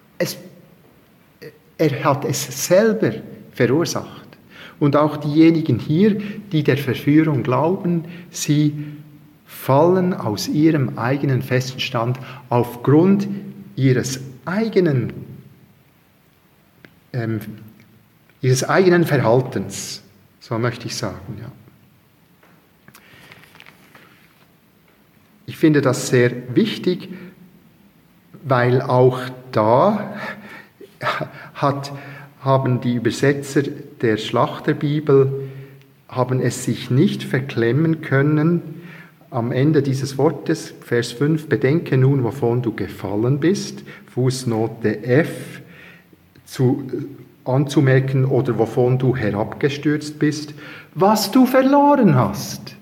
Speaker 1: Er hat es selber verursacht. Und auch diejenigen hier, die der Verführung glauben, sie fallen aus ihrem eigenen festen Stand aufgrund ihres eigenen Verhaltens, so möchte ich sagen. Ja. Ich finde das sehr wichtig, weil auch da haben die Übersetzer der Schlachterbibel haben es sich nicht verklemmen können, am Ende dieses Wortes, Vers 5, bedenke nun, wovon du gefallen bist, Fußnote F, anzumerken oder wovon du herabgestürzt bist, was du verloren hast.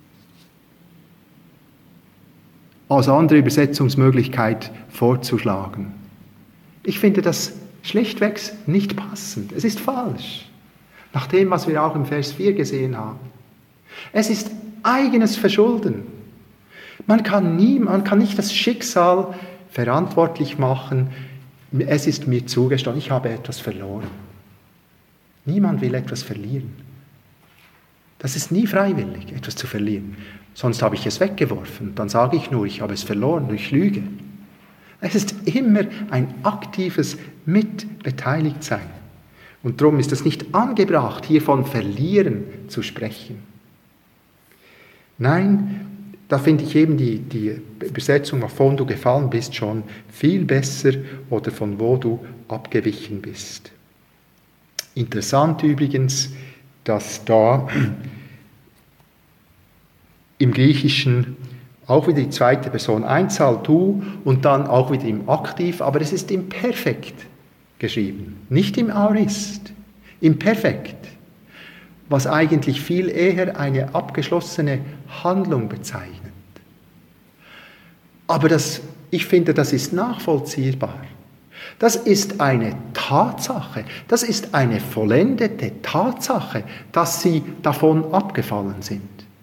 Speaker 1: Als andere Übersetzungsmöglichkeit vorzuschlagen. Ich finde das schlichtweg nicht passend. Es ist falsch. Nach dem, was wir auch im Vers 4 gesehen haben. Es ist eigenes Verschulden. Man kann nicht das Schicksal verantwortlich machen. Es ist mir zugestanden, ich habe etwas verloren. Niemand will etwas verlieren. Das ist nie freiwillig, etwas zu verlieren. Sonst habe ich es weggeworfen. Dann sage ich nur, ich habe es verloren durch Lüge. Es ist immer ein aktives Mitbeteiligtsein. Und darum ist es nicht angebracht, hier von Verlieren zu sprechen. Nein, da finde ich eben die Übersetzung, wovon du gefallen bist, schon viel besser oder von wo du abgewichen bist. Interessant übrigens, dass da im Griechischen auch wieder die zweite Person Einzahl du und dann auch wieder im Aktiv, aber es ist im Perfekt geschrieben, nicht im Aorist, im Perfekt, was eigentlich viel eher eine abgeschlossene Handlung bezeichnet. Aber ich finde, das ist nachvollziehbar. Das ist eine Tatsache, das ist eine vollendete Tatsache, dass sie davon abgefallen sind.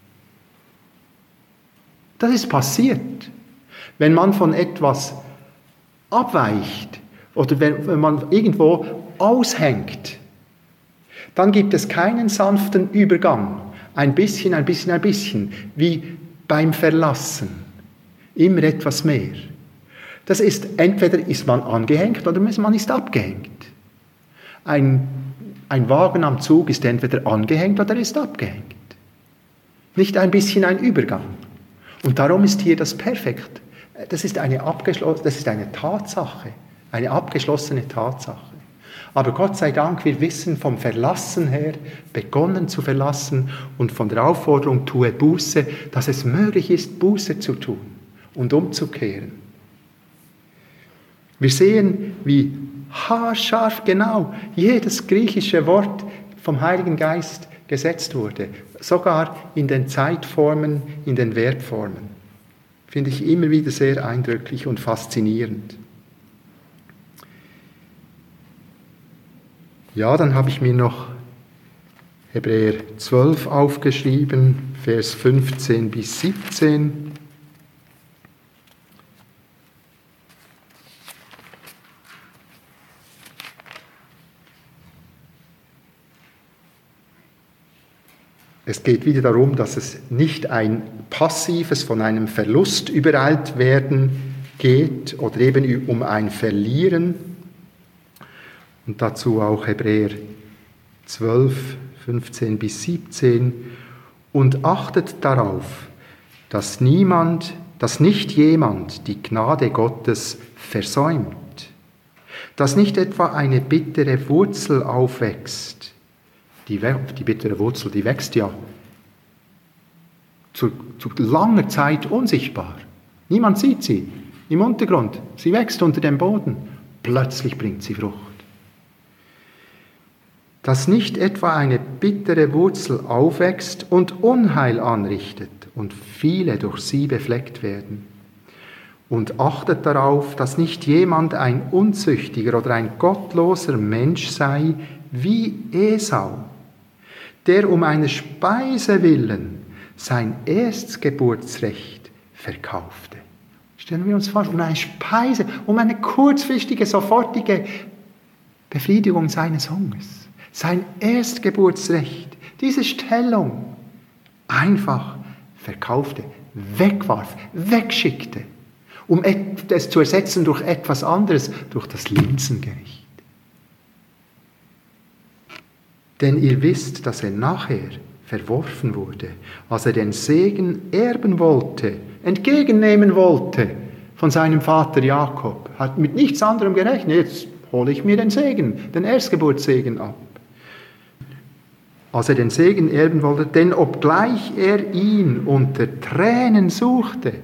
Speaker 1: Das ist passiert. Wenn man von etwas abweicht oder wenn man irgendwo aushängt, dann gibt es keinen sanften Übergang. Ein bisschen, wie beim Verlassen. Immer etwas mehr. Das ist, entweder ist man angehängt oder man ist abgehängt. Ein Wagen am Zug ist entweder angehängt oder ist abgehängt. Nicht ein bisschen ein Übergang. Und darum ist hier das Perfekt. Das ist eine Tatsache, eine abgeschlossene Tatsache. Aber Gott sei Dank, wir wissen vom Verlassen her, begonnen zu verlassen und von der Aufforderung, tue Buße, dass es möglich ist, Buße zu tun und umzukehren. Wir sehen, wie haarscharf genau jedes griechische Wort vom Heiligen Geist gesetzt wurde, sogar in den Zeitformen, in den Verbformen. Finde ich immer wieder sehr eindrücklich und faszinierend. Ja, dann habe ich mir noch Hebräer 12 aufgeschrieben, Vers 15 bis 17. Es geht wieder darum, dass es nicht ein passives von einem Verlust übereilt werden geht oder eben um ein Verlieren. Und dazu auch Hebräer 12, 15 bis 17. Und achtet darauf, dass nicht jemand die Gnade Gottes versäumt, dass nicht etwa eine bittere Wurzel aufwächst. Die bittere Wurzel, die wächst ja zu langer Zeit unsichtbar. Niemand sieht sie im Untergrund. Sie wächst unter dem Boden. Plötzlich bringt sie Frucht. Dass nicht etwa eine bittere Wurzel aufwächst und Unheil anrichtet und viele durch sie befleckt werden. Und achtet darauf, dass nicht jemand ein unzüchtiger oder ein gottloser Mensch sei wie Esau, der um eine Speise willen sein Erstgeburtsrecht verkaufte. Stellen wir uns vor, um eine Speise, um eine kurzfristige, sofortige Befriedigung seines Hungers. Sein Erstgeburtsrecht, diese Stellung, einfach verkaufte, wegwarf, wegschickte, um es zu ersetzen durch etwas anderes, durch das Linsengericht. Denn ihr wisst, dass er nachher verworfen wurde, als er den Segen erben wollte, entgegennehmen wollte von seinem Vater Jakob. Hat mit nichts anderem gerechnet. Jetzt hole ich mir den Segen, den Erstgeburtssegen ab. Als er den Segen erben wollte, denn obgleich er ihn unter Tränen suchte,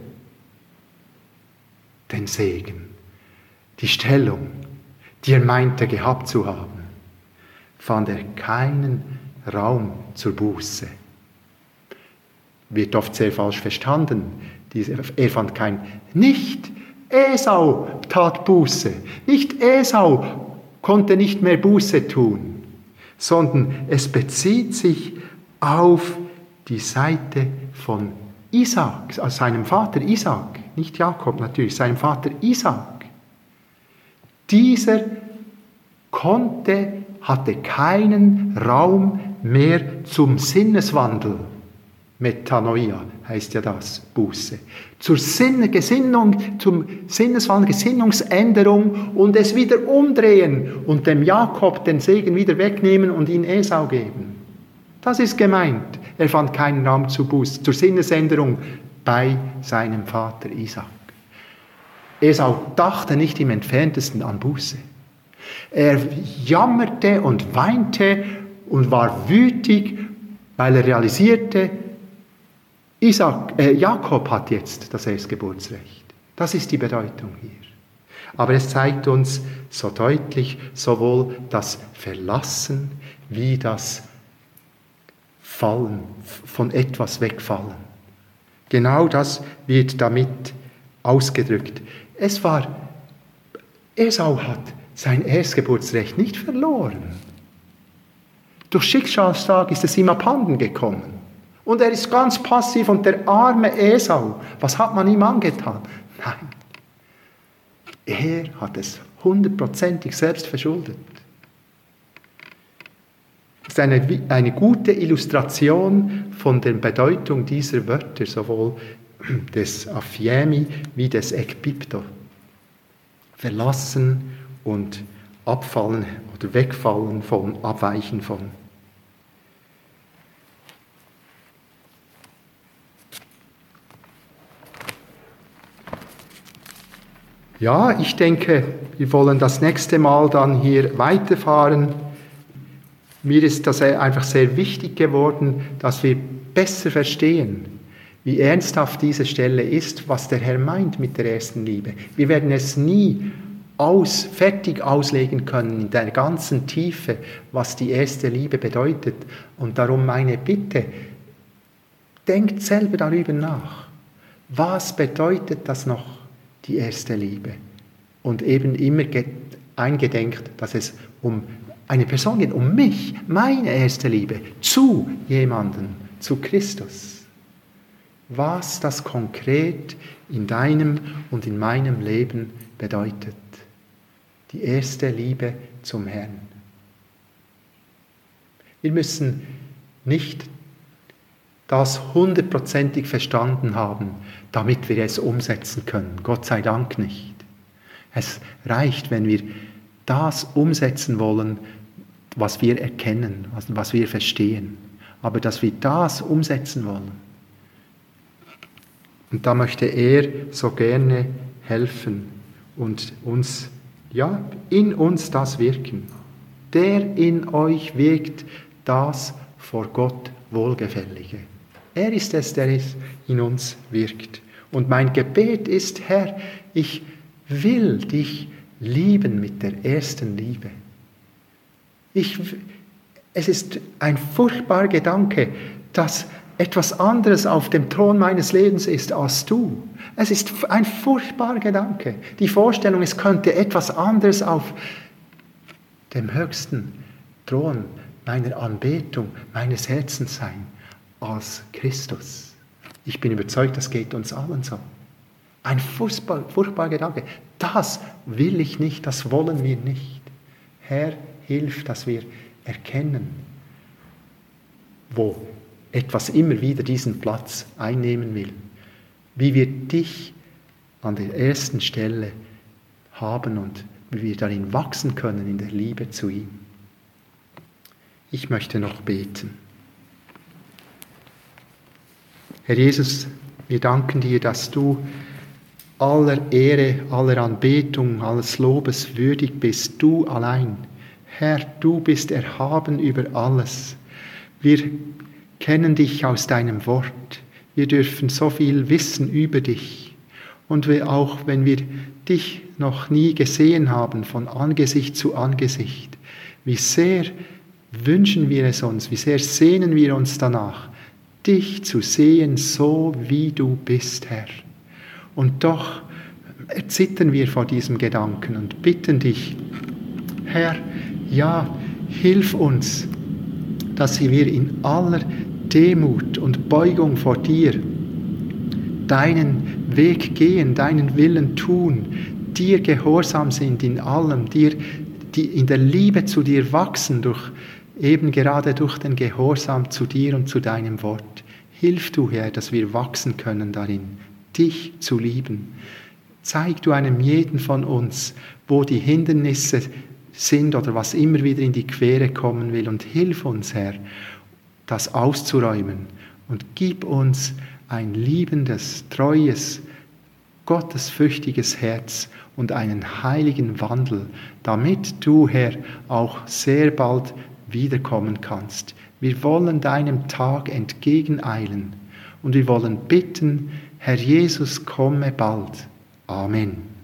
Speaker 1: den Segen, die Stellung, die er meinte gehabt zu haben, fand er keinen Raum zur Buße. Wird oft sehr falsch verstanden. Er fand nicht Esau tat Buße, nicht Esau konnte nicht mehr Buße tun, sondern es bezieht sich auf die Seite von Isaak, also seinem Vater Isaak, nicht Jakob natürlich, seinem Vater Isaak. Dieser hatte keinen Raum mehr zum Sinneswandel. Metanoia heißt ja das, Buße. Zur Gesinnung, zum Sinneswandel, Gesinnungsänderung und es wieder umdrehen und dem Jakob den Segen wieder wegnehmen und ihn Esau geben. Das ist gemeint. Er fand keinen Raum zur Buße, zur Sinnesänderung bei seinem Vater Isaak. Esau dachte nicht im Entferntesten an Buße. Er jammerte und weinte und war wütig, weil er realisierte, Jakob hat jetzt das Erstgeburtsrecht. Das ist die Bedeutung hier. Aber es zeigt uns so deutlich sowohl das Verlassen wie das Fallen, von etwas wegfallen. Genau das wird damit ausgedrückt. Esau hat sein Erstgeburtsrecht nicht verloren. Durch Schicksalsschlag ist es ihm abhanden gekommen. Und er ist ganz passiv und der arme Esau, was hat man ihm angetan? Nein, er hat es 100% selbst verschuldet. Das ist eine gute Illustration von der Bedeutung dieser Wörter, sowohl des Aphiemi wie des Ekpipto. Verlassen und abfallen oder wegfallen von, abweichen von. Ja, ich denke, wir wollen das nächste Mal dann hier weiterfahren. Mir ist das einfach sehr wichtig geworden, dass wir besser verstehen, wie ernsthaft diese Stelle ist, was der Herr meint mit der ersten Liebe. Wir werden es nie fertig auslegen können in der ganzen Tiefe, was die erste Liebe bedeutet. Und darum meine Bitte, denkt selber darüber nach. Was bedeutet das noch? Die erste Liebe. Und eben immer eingedenkt, dass es um eine Person geht, um mich, meine erste Liebe, zu jemandem, zu Christus. Was das konkret in deinem und in meinem Leben bedeutet. Die erste Liebe zum Herrn. Wir müssen nicht das 100% verstanden haben, damit wir es umsetzen können. Gott sei Dank nicht. Es reicht, wenn wir das umsetzen wollen, was wir erkennen, was wir verstehen. Aber dass wir das umsetzen wollen. Und da möchte er so gerne helfen und uns, ja, in uns das wirken. Der in euch wirkt das vor Gott Wohlgefällige. Er ist es, der in uns wirkt. Und mein Gebet ist, Herr, ich will dich lieben mit der ersten Liebe. Es ist ein furchtbarer Gedanke, dass etwas anderes auf dem Thron meines Lebens ist als du. Es ist ein furchtbarer Gedanke. Die Vorstellung, es könnte etwas anderes auf dem höchsten Thron meiner Anbetung, meines Herzens sein, als Ich bin überzeugt, das geht uns allen so. Ein furchtbarer Gedanke. Das will ich nicht, das wollen wir nicht. Herr, hilf, dass wir erkennen, wo etwas immer wieder diesen Platz einnehmen will. Wie wir dich an der ersten Stelle haben und wie wir darin wachsen können in der Liebe zu ihm. Ich möchte noch beten. Herr Jesus, wir danken dir, dass du aller Ehre, aller Anbetung, alles Lobes würdig bist, du allein. Herr, du bist erhaben über alles. Wir kennen dich aus deinem Wort. Wir dürfen so viel wissen über dich. Und auch wenn wir dich noch nie gesehen haben, von Angesicht zu Angesicht, wie sehr wünschen wir es uns, wie sehr sehnen wir uns danach, dich zu sehen, so wie du bist, Herr. Und doch erzittern wir vor diesem Gedanken und bitten dich, Herr, ja, hilf uns, dass wir in aller Demut und Beugung vor dir deinen Weg gehen, deinen Willen tun, dir gehorsam sind in allem, die in der Liebe zu dir wachsen, eben gerade durch den Gehorsam zu dir und zu deinem Wort. Hilf du, Herr, dass wir wachsen können darin, dich zu lieben. Zeig du einem jeden von uns, wo die Hindernisse sind oder was immer wieder in die Quere kommen will, und hilf uns, Herr, das auszuräumen, und gib uns ein liebendes, treues, gottesfürchtiges Herz und einen heiligen Wandel, damit du, Herr, auch sehr bald wiederkommen kannst. Wir wollen deinem Tag entgegeneilen und wir wollen bitten, Herr Jesus, komme bald. Amen.